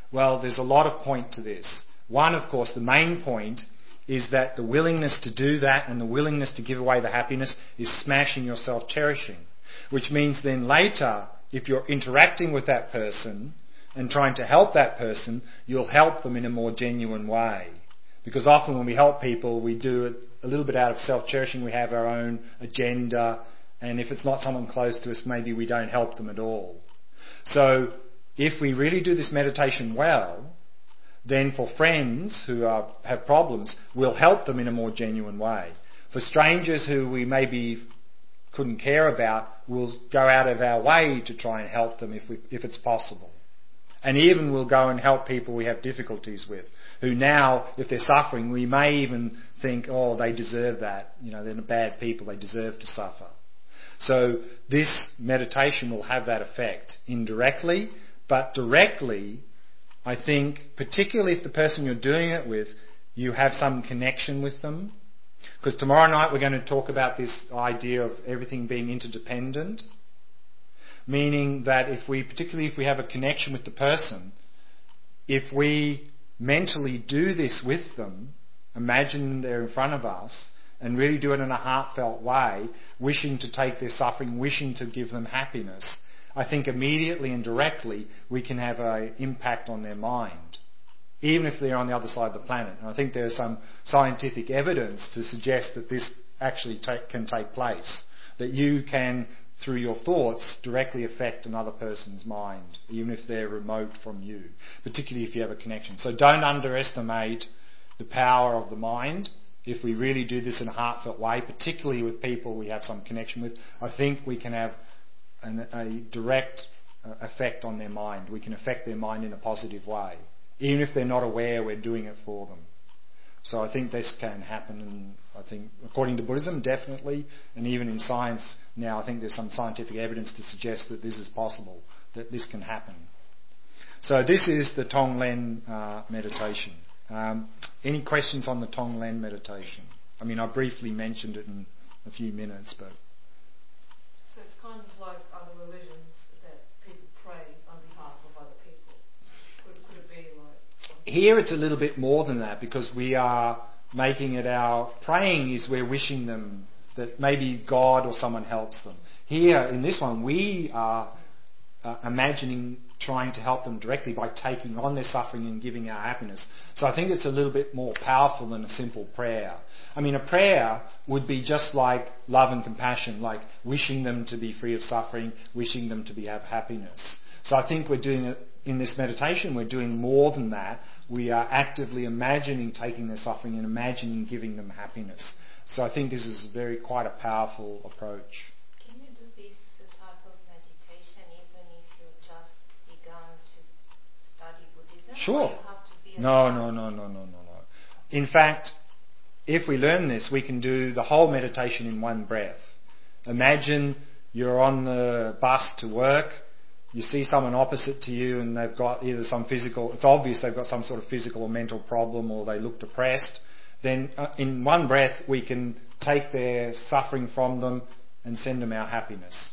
Well, there's a lot of point to this. One, of course, the main point is that the willingness to do that and the willingness to give away the happiness is smashing your self-cherishing. Which means then later, if you're interacting with that person and trying to help that person, you'll help them in a more genuine way. Because often when we help people, we do it a little bit out of self-cherishing. We have our own agenda, and if it's not someone close to us, maybe we don't help them at all. So if we really do this meditation well, then for friends who are, have problems, we'll help them in a more genuine way. For strangers who we maybe couldn't care about, we'll go out of our way to try and help them if we, if it's possible. And even we'll go and help people we have difficulties with, who now, if they're suffering, we may even think, oh, they deserve that. You know, they're bad people, they deserve to suffer. So this meditation will have that effect indirectly, but directly, I think, particularly if the person you're doing it with, you have some connection with them. Because tomorrow night we're going to talk about this idea of everything being interdependent. Meaning that if we, particularly if we have a connection with the person, if we mentally do this with them, imagine they're in front of us, and really do it in a heartfelt way, wishing to take their suffering, wishing to give them happiness, I think immediately and directly we can have an impact on their mind, even if they're on the other side of the planet. And I think there's some scientific evidence to suggest that this actually take, can take place, that you can, through your thoughts, directly affect another person's mind, even if they're remote from you, particularly if you have a connection. So don't underestimate the power of the mind. If we really do this in a heartfelt way, particularly with people we have some connection with, I think we can have an, a direct uh, effect on their mind. We can affect their mind in a positive way, even if they're not aware we're doing it for them. So I think this can happen, and I think, according to Buddhism, definitely, and even in science now, I think there's some scientific evidence to suggest that this is possible, that this can happen. So this is the Tonglen uh, meditation. Um, any questions on the Tonglen meditation? I mean, I briefly mentioned it in a few minutes, but... So it's kind of like other religions that people pray on behalf of other people. Could, could it be like... Something? Here it's a little bit more than that, because we are making it our... Praying is we're wishing them that maybe God or someone helps them. Here, in this one, we are uh, imagining trying to help them directly by taking on their suffering and giving our happiness. So I think it's a little bit more powerful than a simple prayer. I mean, a prayer would be just like love and compassion, like wishing them to be free of suffering, wishing them to be have happiness. So I think we're doing it in this meditation, we're doing more than that. We are actively imagining taking their suffering and imagining giving them happiness. So I think this is very quite a powerful approach. Can you do this type of meditation even if you just begun to study Buddhism? Sure. Or you have to be No, no, no, no, no, no, no. In fact, if we learn this, we can do the whole meditation in one breath. Imagine you're on the bus to work, you see someone opposite to you and they've got either some physical, it's obvious they've got some sort of physical or mental problem, or they look depressed. Then uh, in one breath we can take their suffering from them and send them our happiness.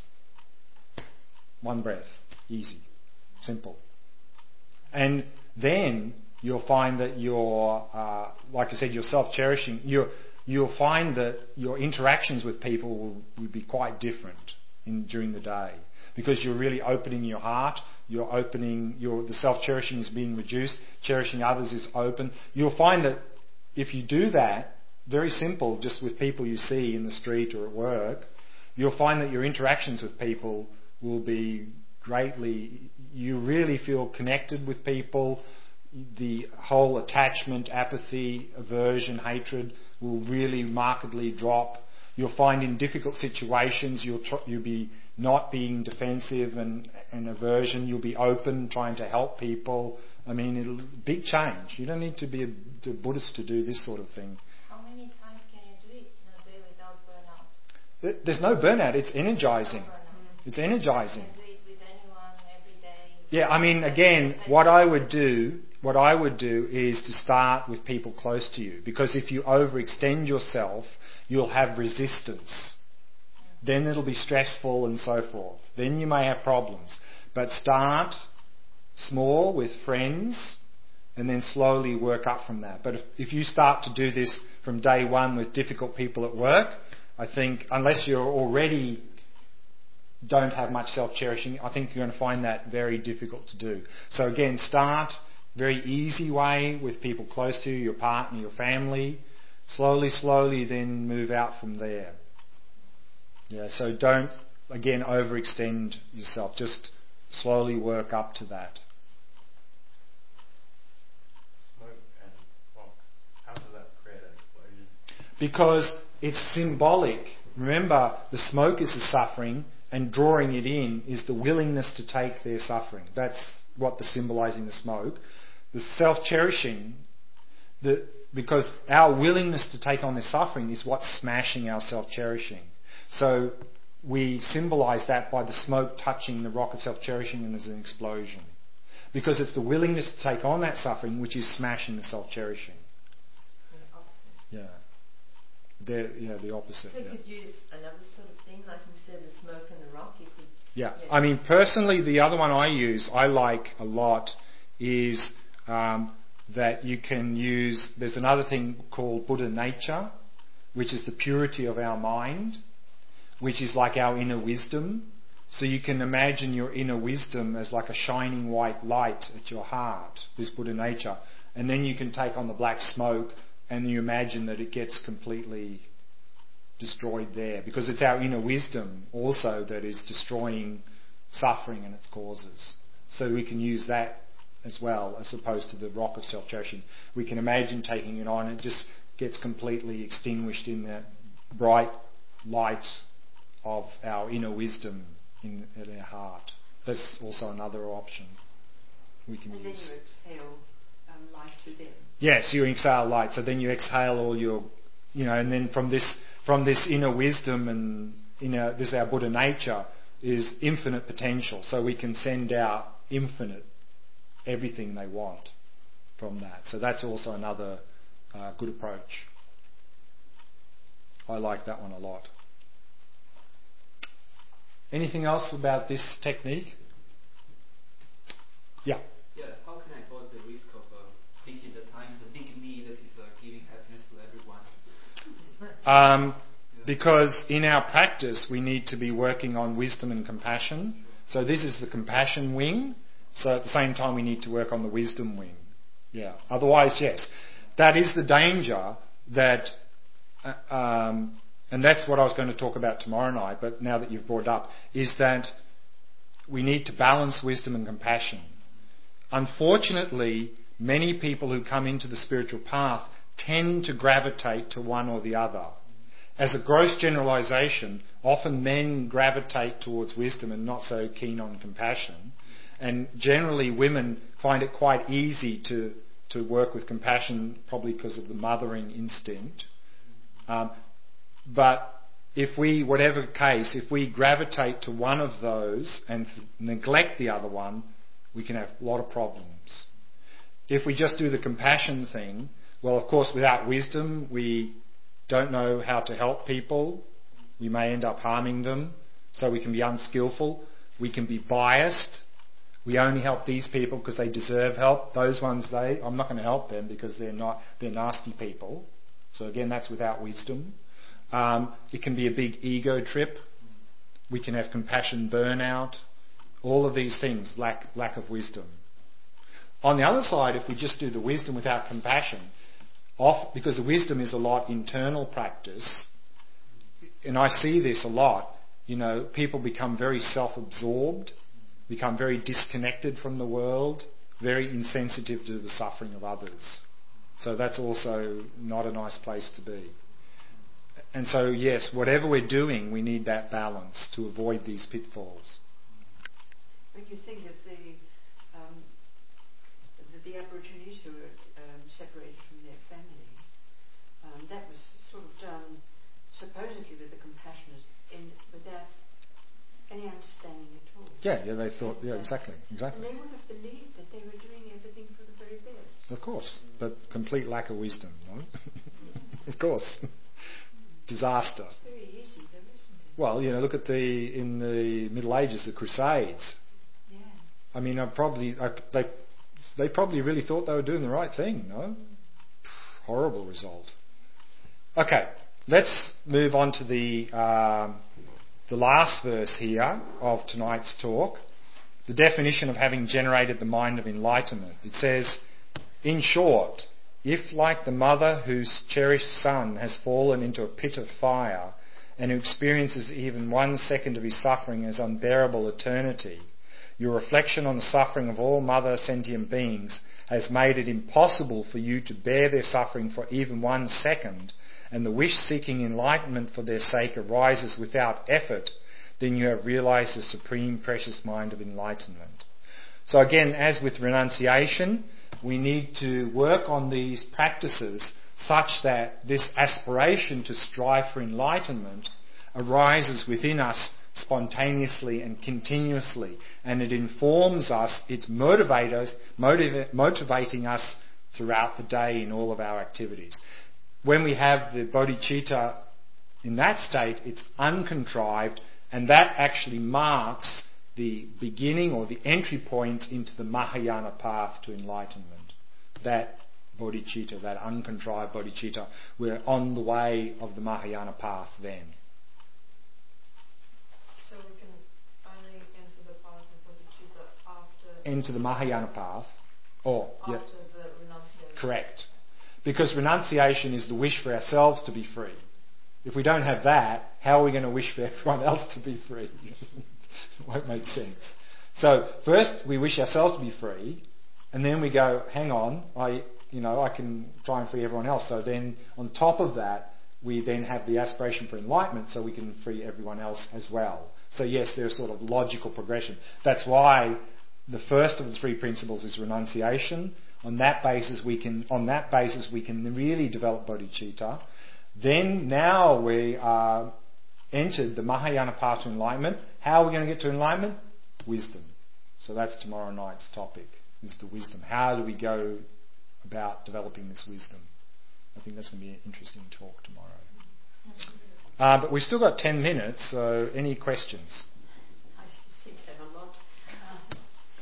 One breath. Easy. Simple. And then you'll find that you're, uh, like I said, you're self-cherishing. You're, you'll find that your interactions with people will, will be quite different in, during the day, because you're really opening your heart. You're opening, your, the self-cherishing is being reduced. Cherishing others is open. You'll find that if you do that, very simple, just with people you see in the street or at work, you'll find that your interactions with people will be greatly, you really feel connected with people. The whole attachment, apathy, aversion, hatred will really markedly drop. You'll find in difficult situations you'll tr- you'll be not being defensive and, and aversion. You'll be open, trying to help people. I mean, it'll big change. You don't need to be a, a Buddhist to do this sort of thing. How many times can you do it in a day without burnout? There's no burnout. It's energizing. No burnout. It's energizing. You can do it with anyone every day. Yeah, I mean, again, what I would do, what I would do is to start with people close to you, because if you overextend yourself, you'll have resistance. Then it'll be stressful and so forth. Then you may have problems. But start small with friends, and then slowly work up from that. But if, if you start to do this from day one with difficult people at work, I think unless you're already don't have much self-cherishing, I think you're going to find that very difficult to do. So again, start very easy way with people close to you, your partner, your family. Slowly, slowly then move out from there. Yeah, so don't, again, overextend yourself. Just slowly work up to that. Smoke and rock, how does that create an explosion? Because it's symbolic. Remember, the smoke is the suffering, and drawing it in is the willingness to take their suffering. That's what the symbolising the smoke. The self-cherishing, the, because our willingness to take on their suffering is what's smashing our self-cherishing. So we symbolise that by the smoke touching the rock of self-cherishing, and there's an explosion. Because it's the willingness to take on that suffering which is smashing the self-cherishing. Yeah. The, yeah, the opposite. So you yeah. could use another sort of thing, like instead of the smoke and the rock, you could... Yeah. yeah. I mean, personally, the other one I use, I like a lot, is um, that you can use... There's another thing called Buddha nature, which is the purity of our mind, which is like our inner wisdom. So you can imagine your inner wisdom as like a shining white light at your heart, this Buddha nature. And then you can take on the black smoke and you imagine that it gets completely destroyed there. Because it's our inner wisdom also that is destroying suffering and its causes. So we can use that as well, as opposed to the rock of self-cherishing. We can imagine taking it on, it just gets completely extinguished in that bright light of our inner wisdom in, in our heart. That's also another option we can and use. And then you exhale um, light to them. Yes, you exhale light. So then you exhale all your, you know, and then from this from this inner wisdom and inner, this our Buddha nature is infinite potential. So we can send out infinite everything they want from that. So that's also another uh, good approach. I like that one a lot. Anything else about this technique? Yeah. Yeah. How can I avoid the risk of uh, thinking that I'm the big me that is uh, giving happiness to everyone? Um, because in our practice we need to be working on wisdom and compassion. So this is the compassion wing. So at the same time we need to work on the wisdom wing. Yeah. Otherwise, yes, that is the danger that. Uh, um, And that's what I was going to talk about tomorrow night, but now that you've brought it up, is that we need to balance wisdom and compassion. Unfortunately, many people who come into the spiritual path tend to gravitate to one or the other. As a gross generalisation, often men gravitate towards wisdom and not so keen on compassion. And generally women find it quite easy to, to work with compassion, probably because of the mothering instinct. Um, But if we, whatever case, if we gravitate to one of those and f- neglect the other one, we can have a lot of problems. If we just do the compassion thing, well, of course, without wisdom, we don't know how to help people. We may end up harming them, so we can be unskillful. We can be biased. We only help these people because they deserve help. Those ones, they, I'm not going to help them because they're not, they're nasty people. So again, that's without wisdom. Um, it can be a big ego trip. We can have compassion burnout. All of these things, lack lack of wisdom. On the other side, if we just do the wisdom without compassion, off, because the wisdom is a lot internal practice, and I see this a lot, you know, people become very self-absorbed, become very disconnected from the world, very insensitive to the suffering of others. So that's also not a nice place to be. And so, yes, whatever we're doing, we need that balance to avoid these pitfalls. When you think of the um, the, the Aborigines who were um, separated from their family, um, that was sort of done supposedly with a compassionate, in, without any understanding at all. Yeah, yeah, they thought, and, yeah, uh, exactly, exactly. And they would have believed that they were doing everything for the very best. Of course, but complete lack of wisdom, no? Of course. Disaster. It's very easy though, isn't it? Well, you know, look at the, in the Middle Ages, the Crusades. Yeah. I mean, I probably I, they they probably really thought they were doing the right thing. No, horrible result. Okay, let's move on to the um, the last verse here of tonight's talk. The definition of having generated the mind of enlightenment. It says, in short, if like the mother whose cherished son has fallen into a pit of fire and who experiences even one second of his suffering as unbearable eternity, your reflection on the suffering of all mother sentient beings has made it impossible for you to bear their suffering for even one second, and the wish-seeking enlightenment for their sake arises without effort, then you have realized the supreme precious mind of enlightenment. So again, as with renunciation, we need to work on these practices such that this aspiration to strive for enlightenment arises within us spontaneously and continuously, and it informs us, it's motivators, motiva- motivating us throughout the day in all of our activities. When we have the bodhicitta in that state, it's uncontrived, and that actually marks the beginning or the entry point into the Mahayana path to enlightenment. That bodhicitta, that uncontrived bodhicitta, we're on the way of the Mahayana path then. So we can only enter the path of bodhicitta after... Enter the Mahayana path, or... After yeah, the renunciation. correct. Because renunciation is the wish for ourselves to be free. If we don't have that, how are we going to wish for everyone else to be free? It won't make sense. So first we wish ourselves to be free, and then we go, hang on, I, you know, I can try and free everyone else. So then on top of that, we then have the aspiration for enlightenment, so we can free everyone else as well. So yes, there's sort of logical progression. That's why the first of the three principles is renunciation. On that basis, we can, on that basis, we can really develop bodhicitta. Then now we are entered the Mahayana path to enlightenment. How are we going to get to enlightenment? Wisdom. So that's tomorrow night's topic, is the wisdom. How do we go about developing this wisdom? I think that's going to be an interesting talk tomorrow. Uh, but we've still got ten minutes, so any questions? I seem to have a lot. Um,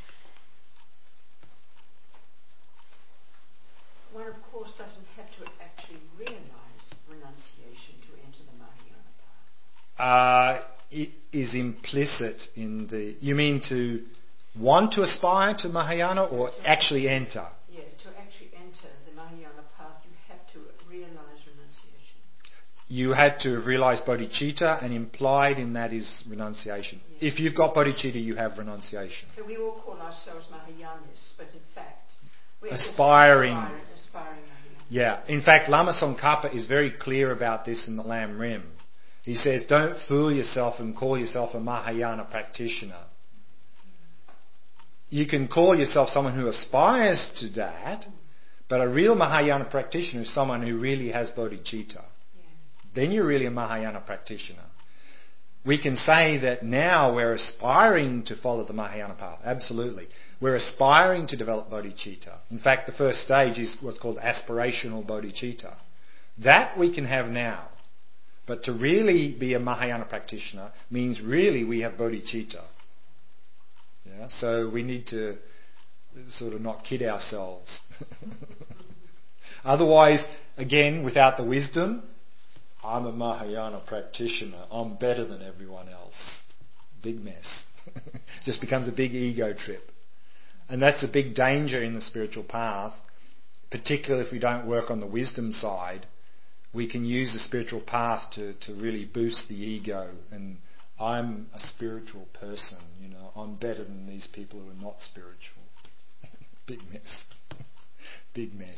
one, of course, doesn't have to actually realise renunciation to enter the Mahayana path. Uh, it is implicit in the... You mean to want to aspire to Mahayana or actually enter? Yeah, to actually enter the Mahayana path, you have to realise renunciation. You had to have realised bodhicitta, and implied in that is renunciation. Yeah. If you've got bodhicitta, you have renunciation. So we all call ourselves Mahayanists, but in fact, we're Aspiring. Aspiring, aspiring Mahayana. Yeah. In fact, Lama Tsongkhapa is very clear about this in the Lam Rim. He says, don't fool yourself and call yourself a Mahayana practitioner. You can call yourself someone who aspires to that, but a real Mahayana practitioner is someone who really has bodhicitta. Yes. Then you're really a Mahayana practitioner. We can say that now we're aspiring to follow the Mahayana path. Absolutely. We're aspiring to develop bodhicitta. In fact, the first stage is what's called aspirational bodhicitta. That we can have now. But to really be a Mahayana practitioner means really we have bodhicitta. Yeah, so we need to sort of not kid ourselves. Otherwise, again, without the wisdom, I'm a Mahayana practitioner. I'm better than everyone else. Big mess. Just becomes a big ego trip. And that's a big danger in the spiritual path, particularly if we don't work on the wisdom side. We can use the spiritual path to, to really boost the ego, and I'm a spiritual person, you know, I'm better than these people who are not spiritual. Big mess. Big mess.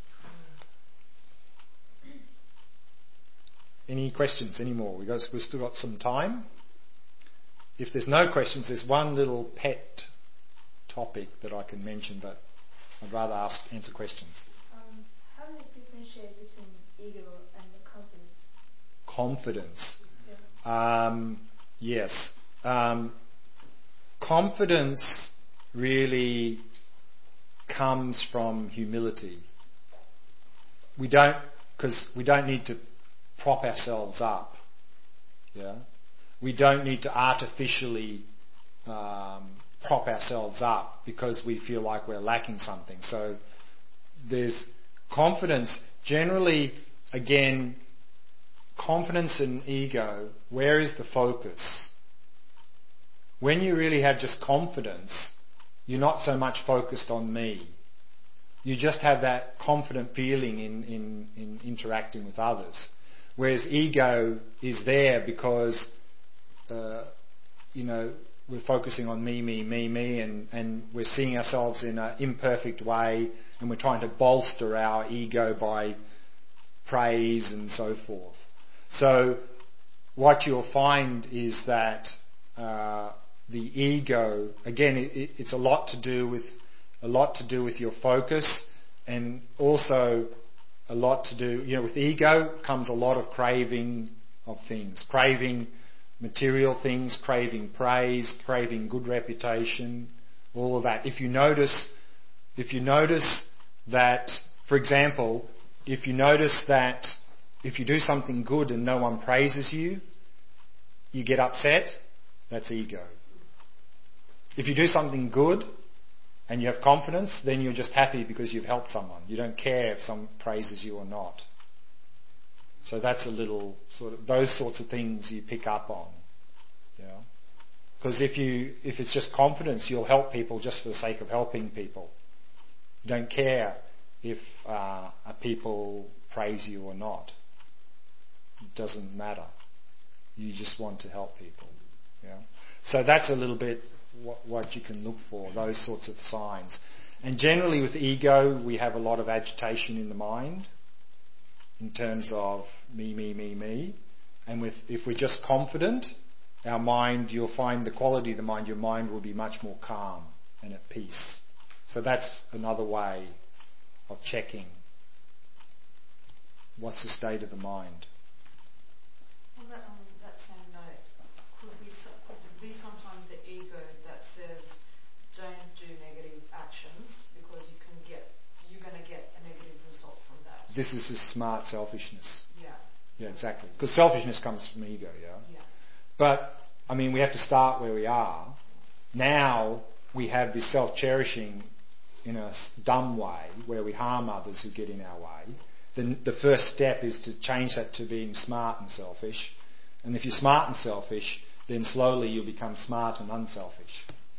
Any questions anymore? We got, we've still got some time. If there's no questions, there's one little pet topic that I can mention, but I'd rather ask answer questions. Um, how do you differentiate between ego and the confidence? Confidence. Yeah. Um, yes. Um, confidence really comes from humility. We don't, because we don't need to prop ourselves up. Yeah. We don't need to artificially um, prop ourselves up because we feel like we're lacking something. So there's confidence. Generally, again, confidence and ego, where is the focus? When you really have just confidence, you're not so much focused on me. You just have that confident feeling in, in, in interacting with others. Whereas ego is there because, uh, you know, we're focusing on me, me, me, me, and, and we're seeing ourselves in an imperfect way, and we're trying to bolster our ego by praise and so forth. So what you'll find is that uh, the ego, again, it, it's a lot to do with a lot to do with your focus, and also a lot to do, you know, with ego comes a lot of craving of things, craving material things, craving praise, craving good reputation, all of that. If you notice, if you notice that, for example, if you notice that if you do something good and no one praises you, you get upset, that's ego. If you do something good and you have confidence, then you're just happy because you've helped someone. You don't care if someone praises you or not. So that's a little sort of, those sorts of things you pick up on. You know? Because if you, if it's just confidence, you'll help people just for the sake of helping people. You don't care if uh, people praise you or not. It doesn't matter. You just want to help people. You know? So that's a little bit what, what you can look for, those sorts of signs. And generally with ego, we have a lot of agitation in the mind in terms of me, me, me, me. And with if we're just confident, our mind, you'll find the quality of the mind, your mind will be much more calm and at peace. So that's another way of checking what's the state of the mind. On that, on that same note, could, we, could it be sometimes the ego that says, don't do negative actions because you can get, you're going to get a negative result from that? This is a smart selfishness. Yeah. Yeah, exactly. Because selfishness comes from ego, yeah? Yeah. But, I mean, we have to start where we are. Now we have this self-cherishing in a dumb way where we harm others who get in our way. Then the first step is to change that to being smart and selfish. And if you're smart and selfish, then slowly you'll become smart and unselfish.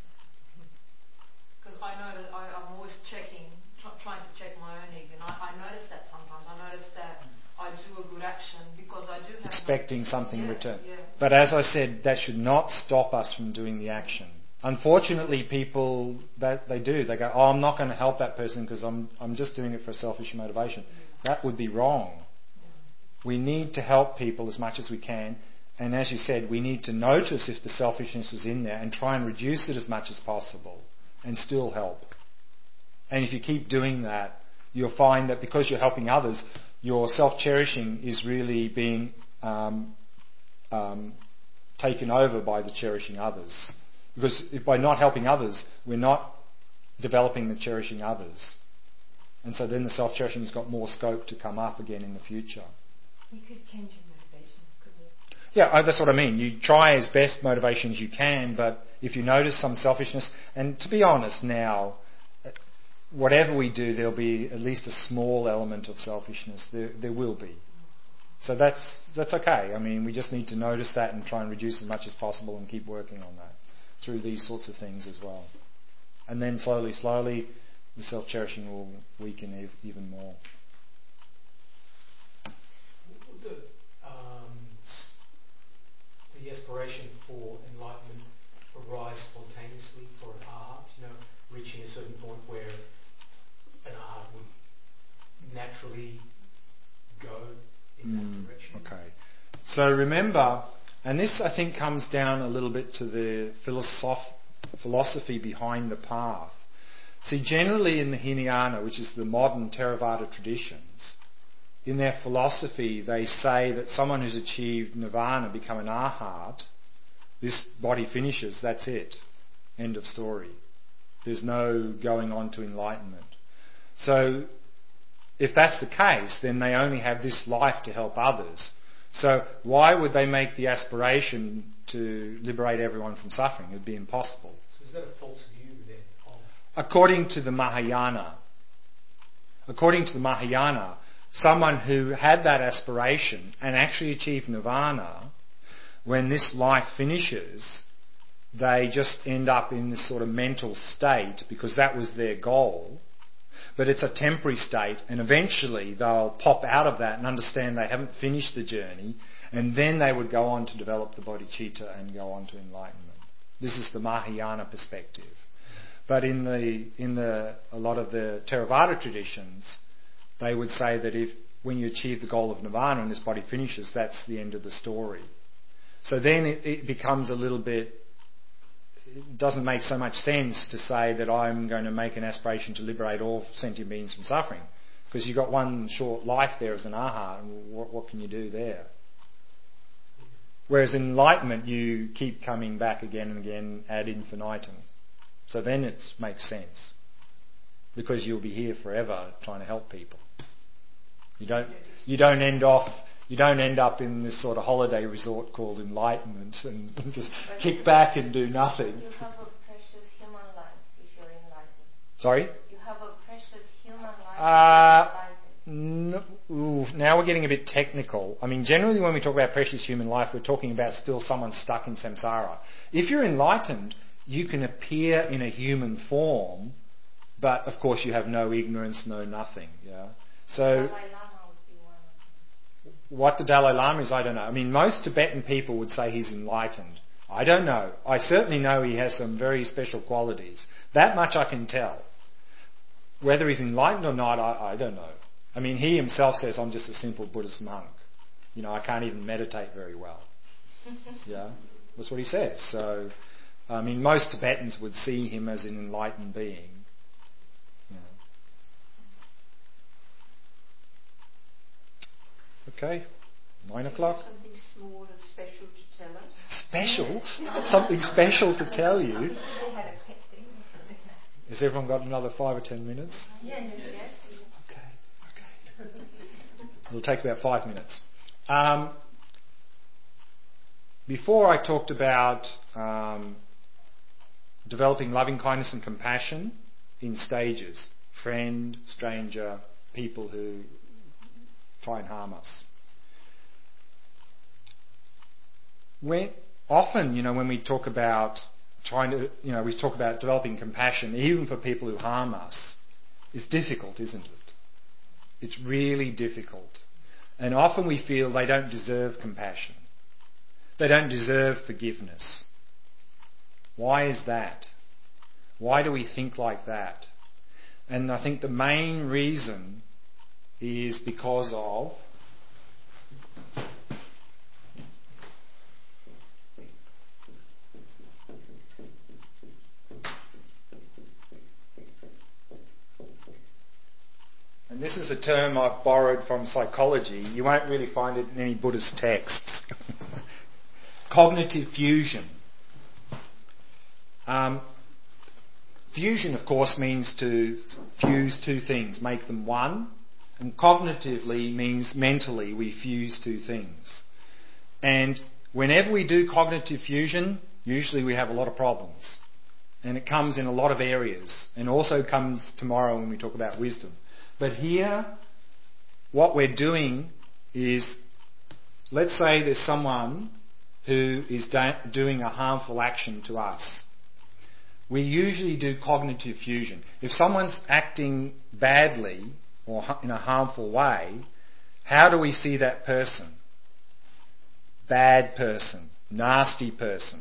Because I know that I, I'm always checking, tr- trying to check my own ego. And I, I notice that sometimes. I notice that I do a good action because I do have... Expecting no, something yes, in return. Yeah. But as I said, that should not stop us from doing the action. Unfortunately, people, that they do. They go, oh, I'm not going to help that person because I'm, I'm just doing it for selfish motivation. That would be wrong. We need to help people as much as we can. And as you said, we need to notice if the selfishness is in there and try and reduce it as much as possible and still help. And if you keep doing that, you'll find that because you're helping others, your self-cherishing is really being um, um, taken over by the cherishing others. Because if by not helping others, we're not developing the cherishing others. And so then the self-cherishing has got more scope to come up again in the future. You could change your motivation, couldn't you? Yeah, that's what I mean. You try as best motivation as you can, but if you notice some selfishness, and to be honest now, whatever we do, there'll be at least a small element of selfishness. There, there will be. So that's that's okay. I mean, we just need to notice that and try and reduce as much as possible and keep working on that through these sorts of things as well. And then slowly, slowly, the self-cherishing will weaken ev- even more. Would the, um, the aspiration for enlightenment arise spontaneously for an arhat? You know, reaching a certain point where an arhat would naturally go in Mm, that direction? Okay. So remember, and this I think comes down a little bit to the philosoph- philosophy behind the path. See, generally in the Hinayana, which is the modern Theravada traditions, in their philosophy they say that someone who's achieved nirvana, become an arhat, this body finishes, that's it. End of story. There's no going on to enlightenment. So if that's the case, then they only have this life to help others. So why would they make the aspiration to liberate everyone from suffering? It would be impossible. So is that a false view then? Of according to the Mahayana, according to the Mahayana, someone who had that aspiration and actually achieved nirvana, when this life finishes, they just end up in this sort of mental state because that was their goal. But it's a temporary state, and eventually they'll pop out of that and understand they haven't finished the journey, and then they would go on to develop the bodhicitta and go on to enlightenment. This is the Mahayana perspective. But in the in the a lot of the Theravada traditions, they would say that if when you achieve the goal of nirvana and this body finishes, that's the end of the story. So then it, it becomes a little bit. It doesn't make so much sense to say that I'm going to make an aspiration to liberate all sentient beings from suffering, because you've got one short life there as an arhat, and what, what can you do there? Whereas in enlightenment, you keep coming back again and again ad infinitum. So then it makes sense, because you'll be here forever trying to help people. You don't, you don't end off. You don't end up in this sort of holiday resort called enlightenment and just but kick back and do nothing. You have a precious human life if you're enlightened. Sorry? You have a precious human life uh, if you're enlightened. No, ooh, now we're getting a bit technical. I mean, generally when we talk about precious human life, we're talking about still someone stuck in samsara. If you're enlightened, you can appear in a human form, but of course you have no ignorance, no nothing. Yeah. So. What the Dalai Lama is, I don't know. I mean, most Tibetan people would say he's enlightened. I don't know. I certainly know he has some very special qualities. That much I can tell. Whether he's enlightened or not, I, I don't know. I mean, he himself says, I'm just a simple Buddhist monk. You know, I can't even meditate very well. Yeah, that's what he says. So, I mean, most Tibetans would see him as an enlightened being. Okay, nine o'clock. Something small and special to tell us. Special? Something special to tell you? Has everyone got another five or ten minutes? Yes. Yes. Okay, okay. It'll take about five minutes. Um, before I talked about um, developing loving kindness and compassion in stages: friend, stranger, people who try and harm us. When, often, you know, when we talk about trying to, you know, we talk about developing compassion, even for people who harm us, it's difficult, isn't it? It's really difficult. And often we feel they don't deserve compassion. They don't deserve forgiveness. Why is that? Why do we think like that? And I think the main reason is because of and this is a term I've borrowed from psychology. You won't really find it in any Buddhist texts. Cognitive fusion. Um, fusion, of course, means to fuse two things, make them one. And cognitively means mentally we fuse two things. And whenever we do cognitive fusion, usually we have a lot of problems. And it comes in a lot of areas. And also comes tomorrow when we talk about wisdom. But here, what we're doing is, let's say there's someone who is da- doing a harmful action to us. We usually do cognitive fusion. If someone's acting badly or in a harmful way, how do we see that person? Bad person, nasty person.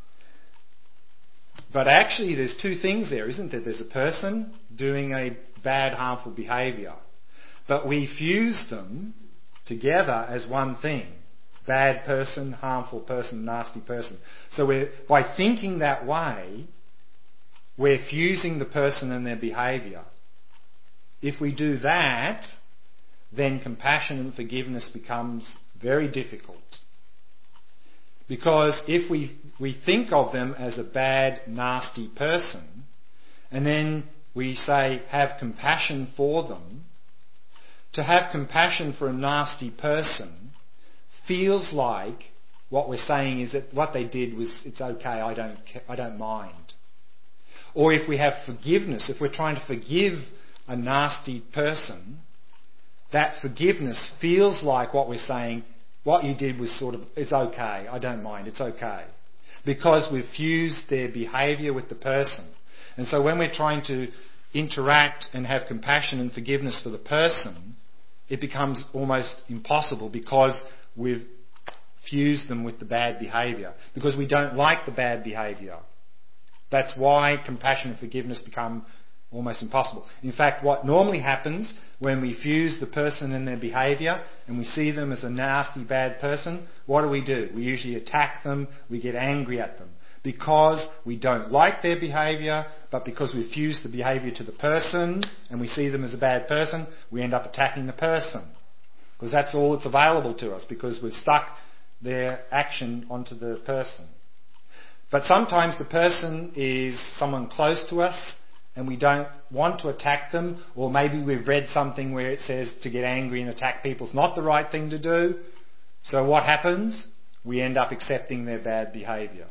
But actually there's two things there, isn't there? There's a person doing a bad, harmful behaviour. But we fuse them together as one thing. Bad person, harmful person, nasty person. So we're, by thinking that way, we're fusing the person and their behaviour. If we do that, then compassion and forgiveness becomes very difficult. Because if we, we think of them as a bad, nasty person, and then we say, have compassion for them, to have compassion for a nasty person feels like what we're saying is that what they did was, it's okay, I don't, I don't mind. Or if we have forgiveness, if we're trying to forgive a nasty person, that forgiveness feels like what we're saying, what you did was sort of, it's okay, I don't mind, it's okay. Because we've fused their behaviour with the person. And so when we're trying to interact and have compassion and forgiveness for the person, it becomes almost impossible because we've fused them with the bad behaviour. Because we don't like the bad behaviour. That's why compassion and forgiveness become almost impossible. In fact, what normally happens when we fuse the person and their behaviour and we see them as a nasty, bad person, what do we do? We usually attack them, we get angry at them. Because we don't like their behaviour, but because we fuse the behaviour to the person and we see them as a bad person, we end up attacking the person. Because that's all that's available to us, because we've stuck their action onto the person. But sometimes the person is someone close to us and we don't want to attack them, or maybe we've read something where it says to get angry and attack people is not the right thing to do. So what happens? We end up accepting their bad behaviour.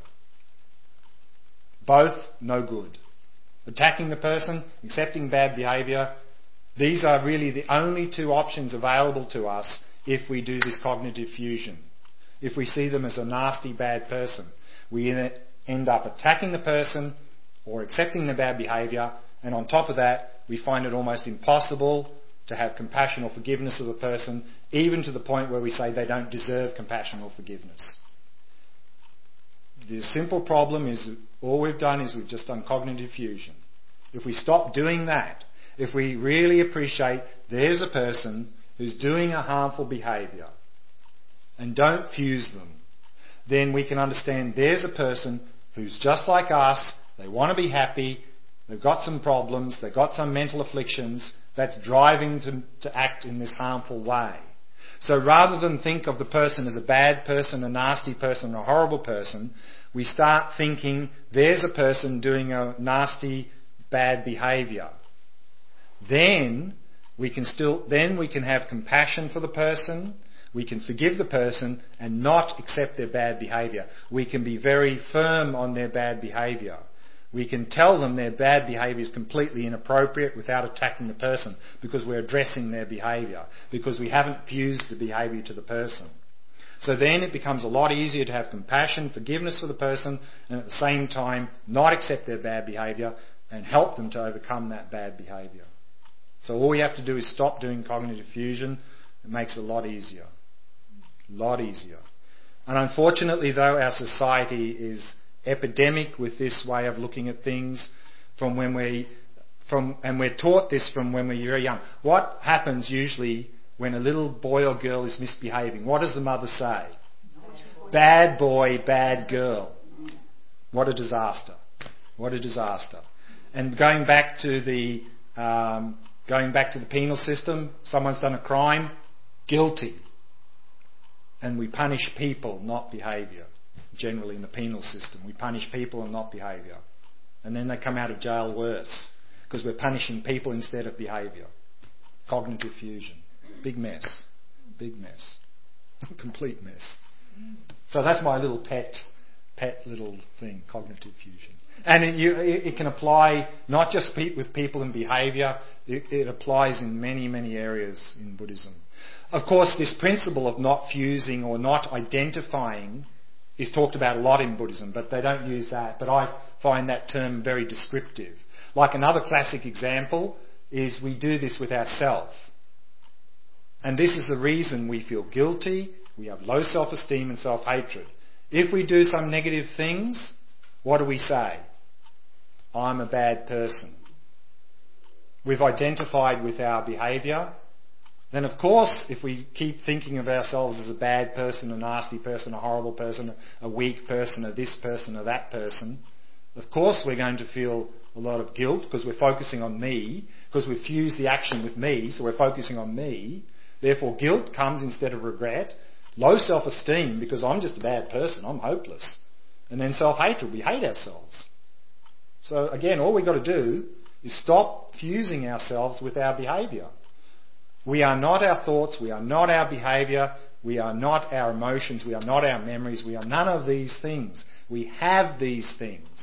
Both no good. Attacking the person, accepting bad behaviour, these are really the only two options available to us if we do this cognitive fusion. If we see them as a nasty, bad person, we end up attacking the person or accepting their bad behaviour, and on top of that, we find it almost impossible to have compassion or forgiveness of the person, even to the point where we say they don't deserve compassion or forgiveness. The simple problem is all we've done is we've just done cognitive fusion. If we stop doing that, if we really appreciate there's a person who's doing a harmful behaviour and don't fuse them, then we can understand there's a person who's just like us, they want to be happy, they've got some problems, they've got some mental afflictions that's driving them to act in this harmful way. So rather than think of the person as a bad person, a nasty person, a horrible person, we start thinking there's a person doing a nasty, bad behaviour. Then we can still, then we can have compassion for the person, we can forgive the person and not accept their bad behaviour. We can be very firm on their bad behaviour. We can tell them their bad behaviour is completely inappropriate without attacking the person, because we're addressing their behaviour, because we haven't fused the behaviour to the person. So then it becomes a lot easier to have compassion, forgiveness for the person, and at the same time not accept their bad behaviour and help them to overcome that bad behaviour. So all we have to do is stop doing cognitive fusion. It makes it a lot easier. A lot easier. And unfortunately, though, our society is epidemic with this way of looking at things from when we, from, and we're taught this from when we're very young. What happens usually when a little boy or girl is misbehaving? What does the mother say? Bad boy, bad girl. What a disaster. What a disaster. And going back to the, um, going back to the penal system, someone's done a crime, guilty. And we punish people, not behaviour. Generally in the penal system, we punish people and not behaviour. And then they come out of jail worse, because we're punishing people instead of behaviour. Cognitive fusion. Big mess. Big mess. Complete mess. So that's my little pet, pet little thing, cognitive fusion. And it, you, it, it can apply not just pe- with people and behaviour, it, it applies in many, many areas in Buddhism. Of course, this principle of not fusing or not identifying is talked about a lot in Buddhism, but they don't use that. But I find that term very descriptive. Like another classic example is we do this with ourselves. And this is the reason we feel guilty, we have low self-esteem and self-hatred. If we do some negative things, what do we say? I'm a bad person. We've identified with our behaviour. Then of course, if we keep thinking of ourselves as a bad person, a nasty person, a horrible person, a weak person, a this person, or that person, of course we're going to feel a lot of guilt because we're focusing on me, because we've fused the action with me, so we're focusing on me. Therefore guilt comes instead of regret. Low self-esteem because I'm just a bad person, I'm hopeless. And then self-hatred, we hate ourselves. So again, all we've got to do is stop fusing ourselves with our behaviour. We are not our thoughts, we are not our behaviour, we are not our emotions, we are not our memories, we are none of these things. We have these things.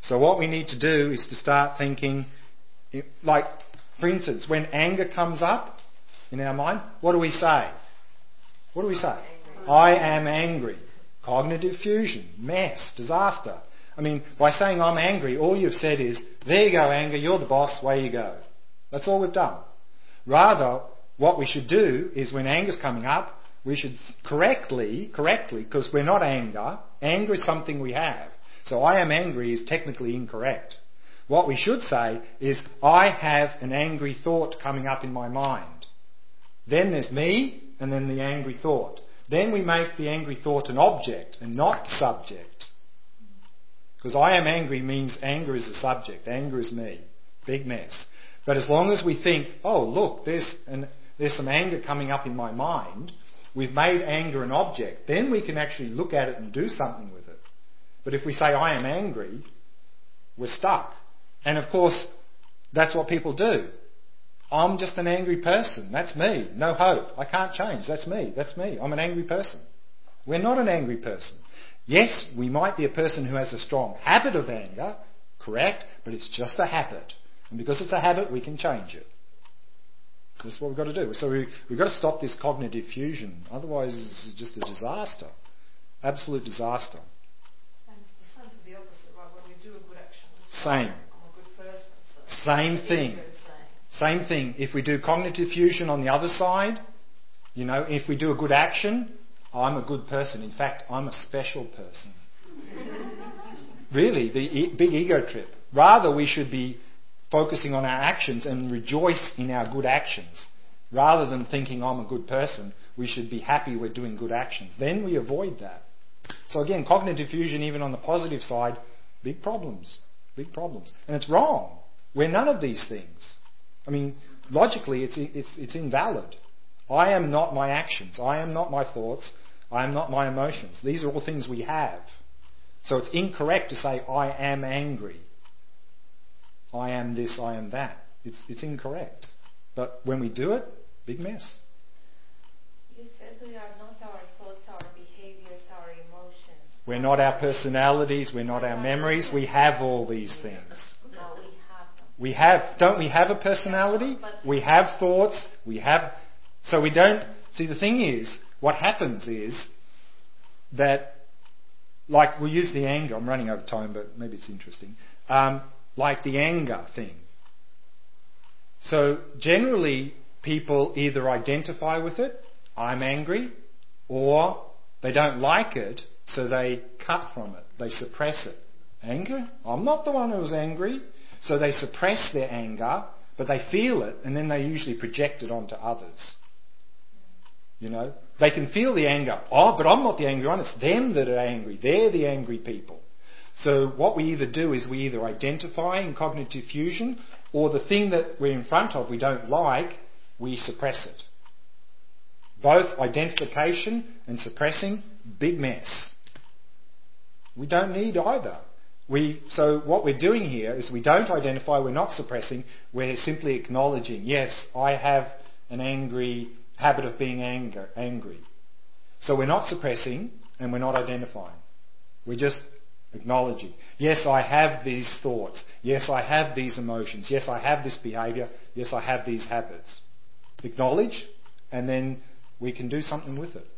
So what we need to do is to start thinking, like, for instance, when anger comes up in our mind, what do we say? What do we say? I am angry. Cognitive fusion, mess, disaster. I mean, by saying I'm angry, all you've said is, there you go, anger, you're the boss, away you go. That's all we've done. Rather, what we should do is when anger's coming up, we should correctly, correctly, because we're not anger, anger is something we have. So I am angry is technically incorrect. What we should say is, I have an angry thought coming up in my mind. Then there's me, and then the angry thought. Then we make the angry thought an object and not subject. Because I am angry means anger is the subject. Anger is me. Big mess. But as long as we think, oh look, there's an, there's some anger coming up in my mind, we've made anger an object, then we can actually look at it and do something with it. But if we say I am angry, we're stuck. And of course, that's what people do. I'm just an angry person. That's me. No hope. I can't change. That's me. That's me. I'm an angry person. We're not an angry person. Yes, we might be a person who has a strong habit of anger, correct, but it's just a habit. And because it's a habit, we can change it. That's what we've got to do. So we, we've got to stop this cognitive fusion. Otherwise, it's just a disaster. Absolute disaster. And it's the same for the opposite, right? When we do a good action, same. I'm a good person. So same thing. Same thing. If we do cognitive fusion on the other side, you know, if we do a good action, I'm a good person. In fact, I'm a special person. Really, the e- big ego trip. Rather, we should be focusing on our actions and rejoice in our good actions. Rather than thinking I'm a good person, we should be happy we're doing good actions. Then we avoid that. So again, cognitive fusion, even on the positive side, big problems. Big problems. And it's wrong. We're none of these things. I mean, logically, it's, it's, it's invalid. I am not my actions. I am not my thoughts. I am not my emotions. These are all things we have. So it's incorrect to say, I am angry. I am this, I am that. It's, it's incorrect. But when we do it, big mess. You said we are not our thoughts, our behaviors, our emotions. We're not our personalities. We're not our memories. We have all these things. We have, don't we have a personality? We have thoughts, we have, so we don't, see the thing is, what happens is that, like we'll use the anger, I'm running over time but maybe it's interesting, um, like the anger thing. So generally people either identify with it, I'm angry, or they don't like it, so they cut from it, they suppress it. Anger? I'm not the one who was angry. So they suppress their anger, but they feel it, and then they usually project it onto others. You know? They can feel the anger. Oh, but I'm not the angry one. It's them that are angry. They're the angry people. So what we either do is we either identify in cognitive fusion, or the thing that we're in front of we don't like, we suppress it. Both identification and suppressing, big mess. We don't need either. We, so what we're doing here is we don't identify, we're not suppressing, we're simply acknowledging, yes, I have an angry habit of being anger, angry. So we're not suppressing and we're not identifying. We're just acknowledging, yes, I have these thoughts, yes, I have these emotions, yes, I have this behaviour, yes, I have these habits. Acknowledge, and then we can do something with it.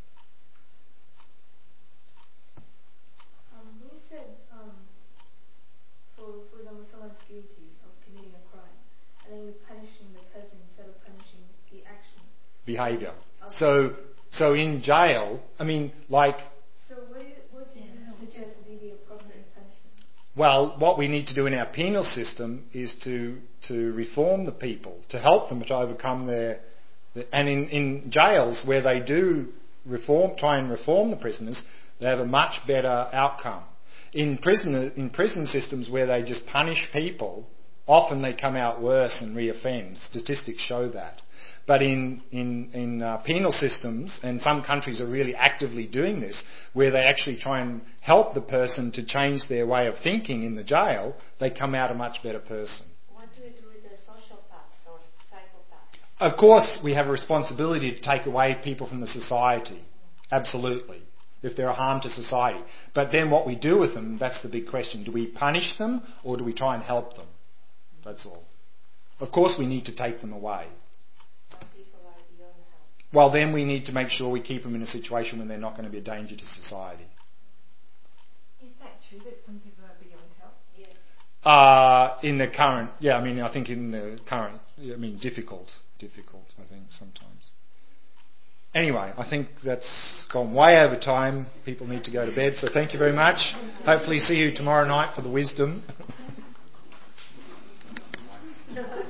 Guilty of committing a crime, and then you're punishing the person instead of punishing the action. Behaviour. Okay. So, so in jail, I mean, like. So, what do you, what do you suggest would be the appropriate punishment? Well, what we need to do in our penal system is to to reform the people, to help them to overcome their, their and in, in jails where they do reform, try and reform the prisoners, they have a much better outcome. In prison, in prison systems where they just punish people, often they come out worse and reoffend. Statistics show that. But in in, in uh, penal systems, and some countries are really actively doing this, where they actually try and help the person to change their way of thinking in the jail, they come out a much better person. What do we do with the sociopaths or psychopaths? Of course, we have a responsibility to take away people from the society. Absolutely. if they're a harm to society. But then what we do with them, that's the big question. Do we punish them or do we try and help them? That's all. Of course we need to take them away. Well, then we need to make sure we keep them in a situation when they're not going to be a danger to society. Is that true that some people are beyond help? Yes. Uh, in the current, yeah, I mean, I think in the current, I mean, difficult, difficult, I think, sometimes. Anyway, I think that's gone way over time. People need to go to bed, so thank you very much. Hopefully see you tomorrow night for the wisdom.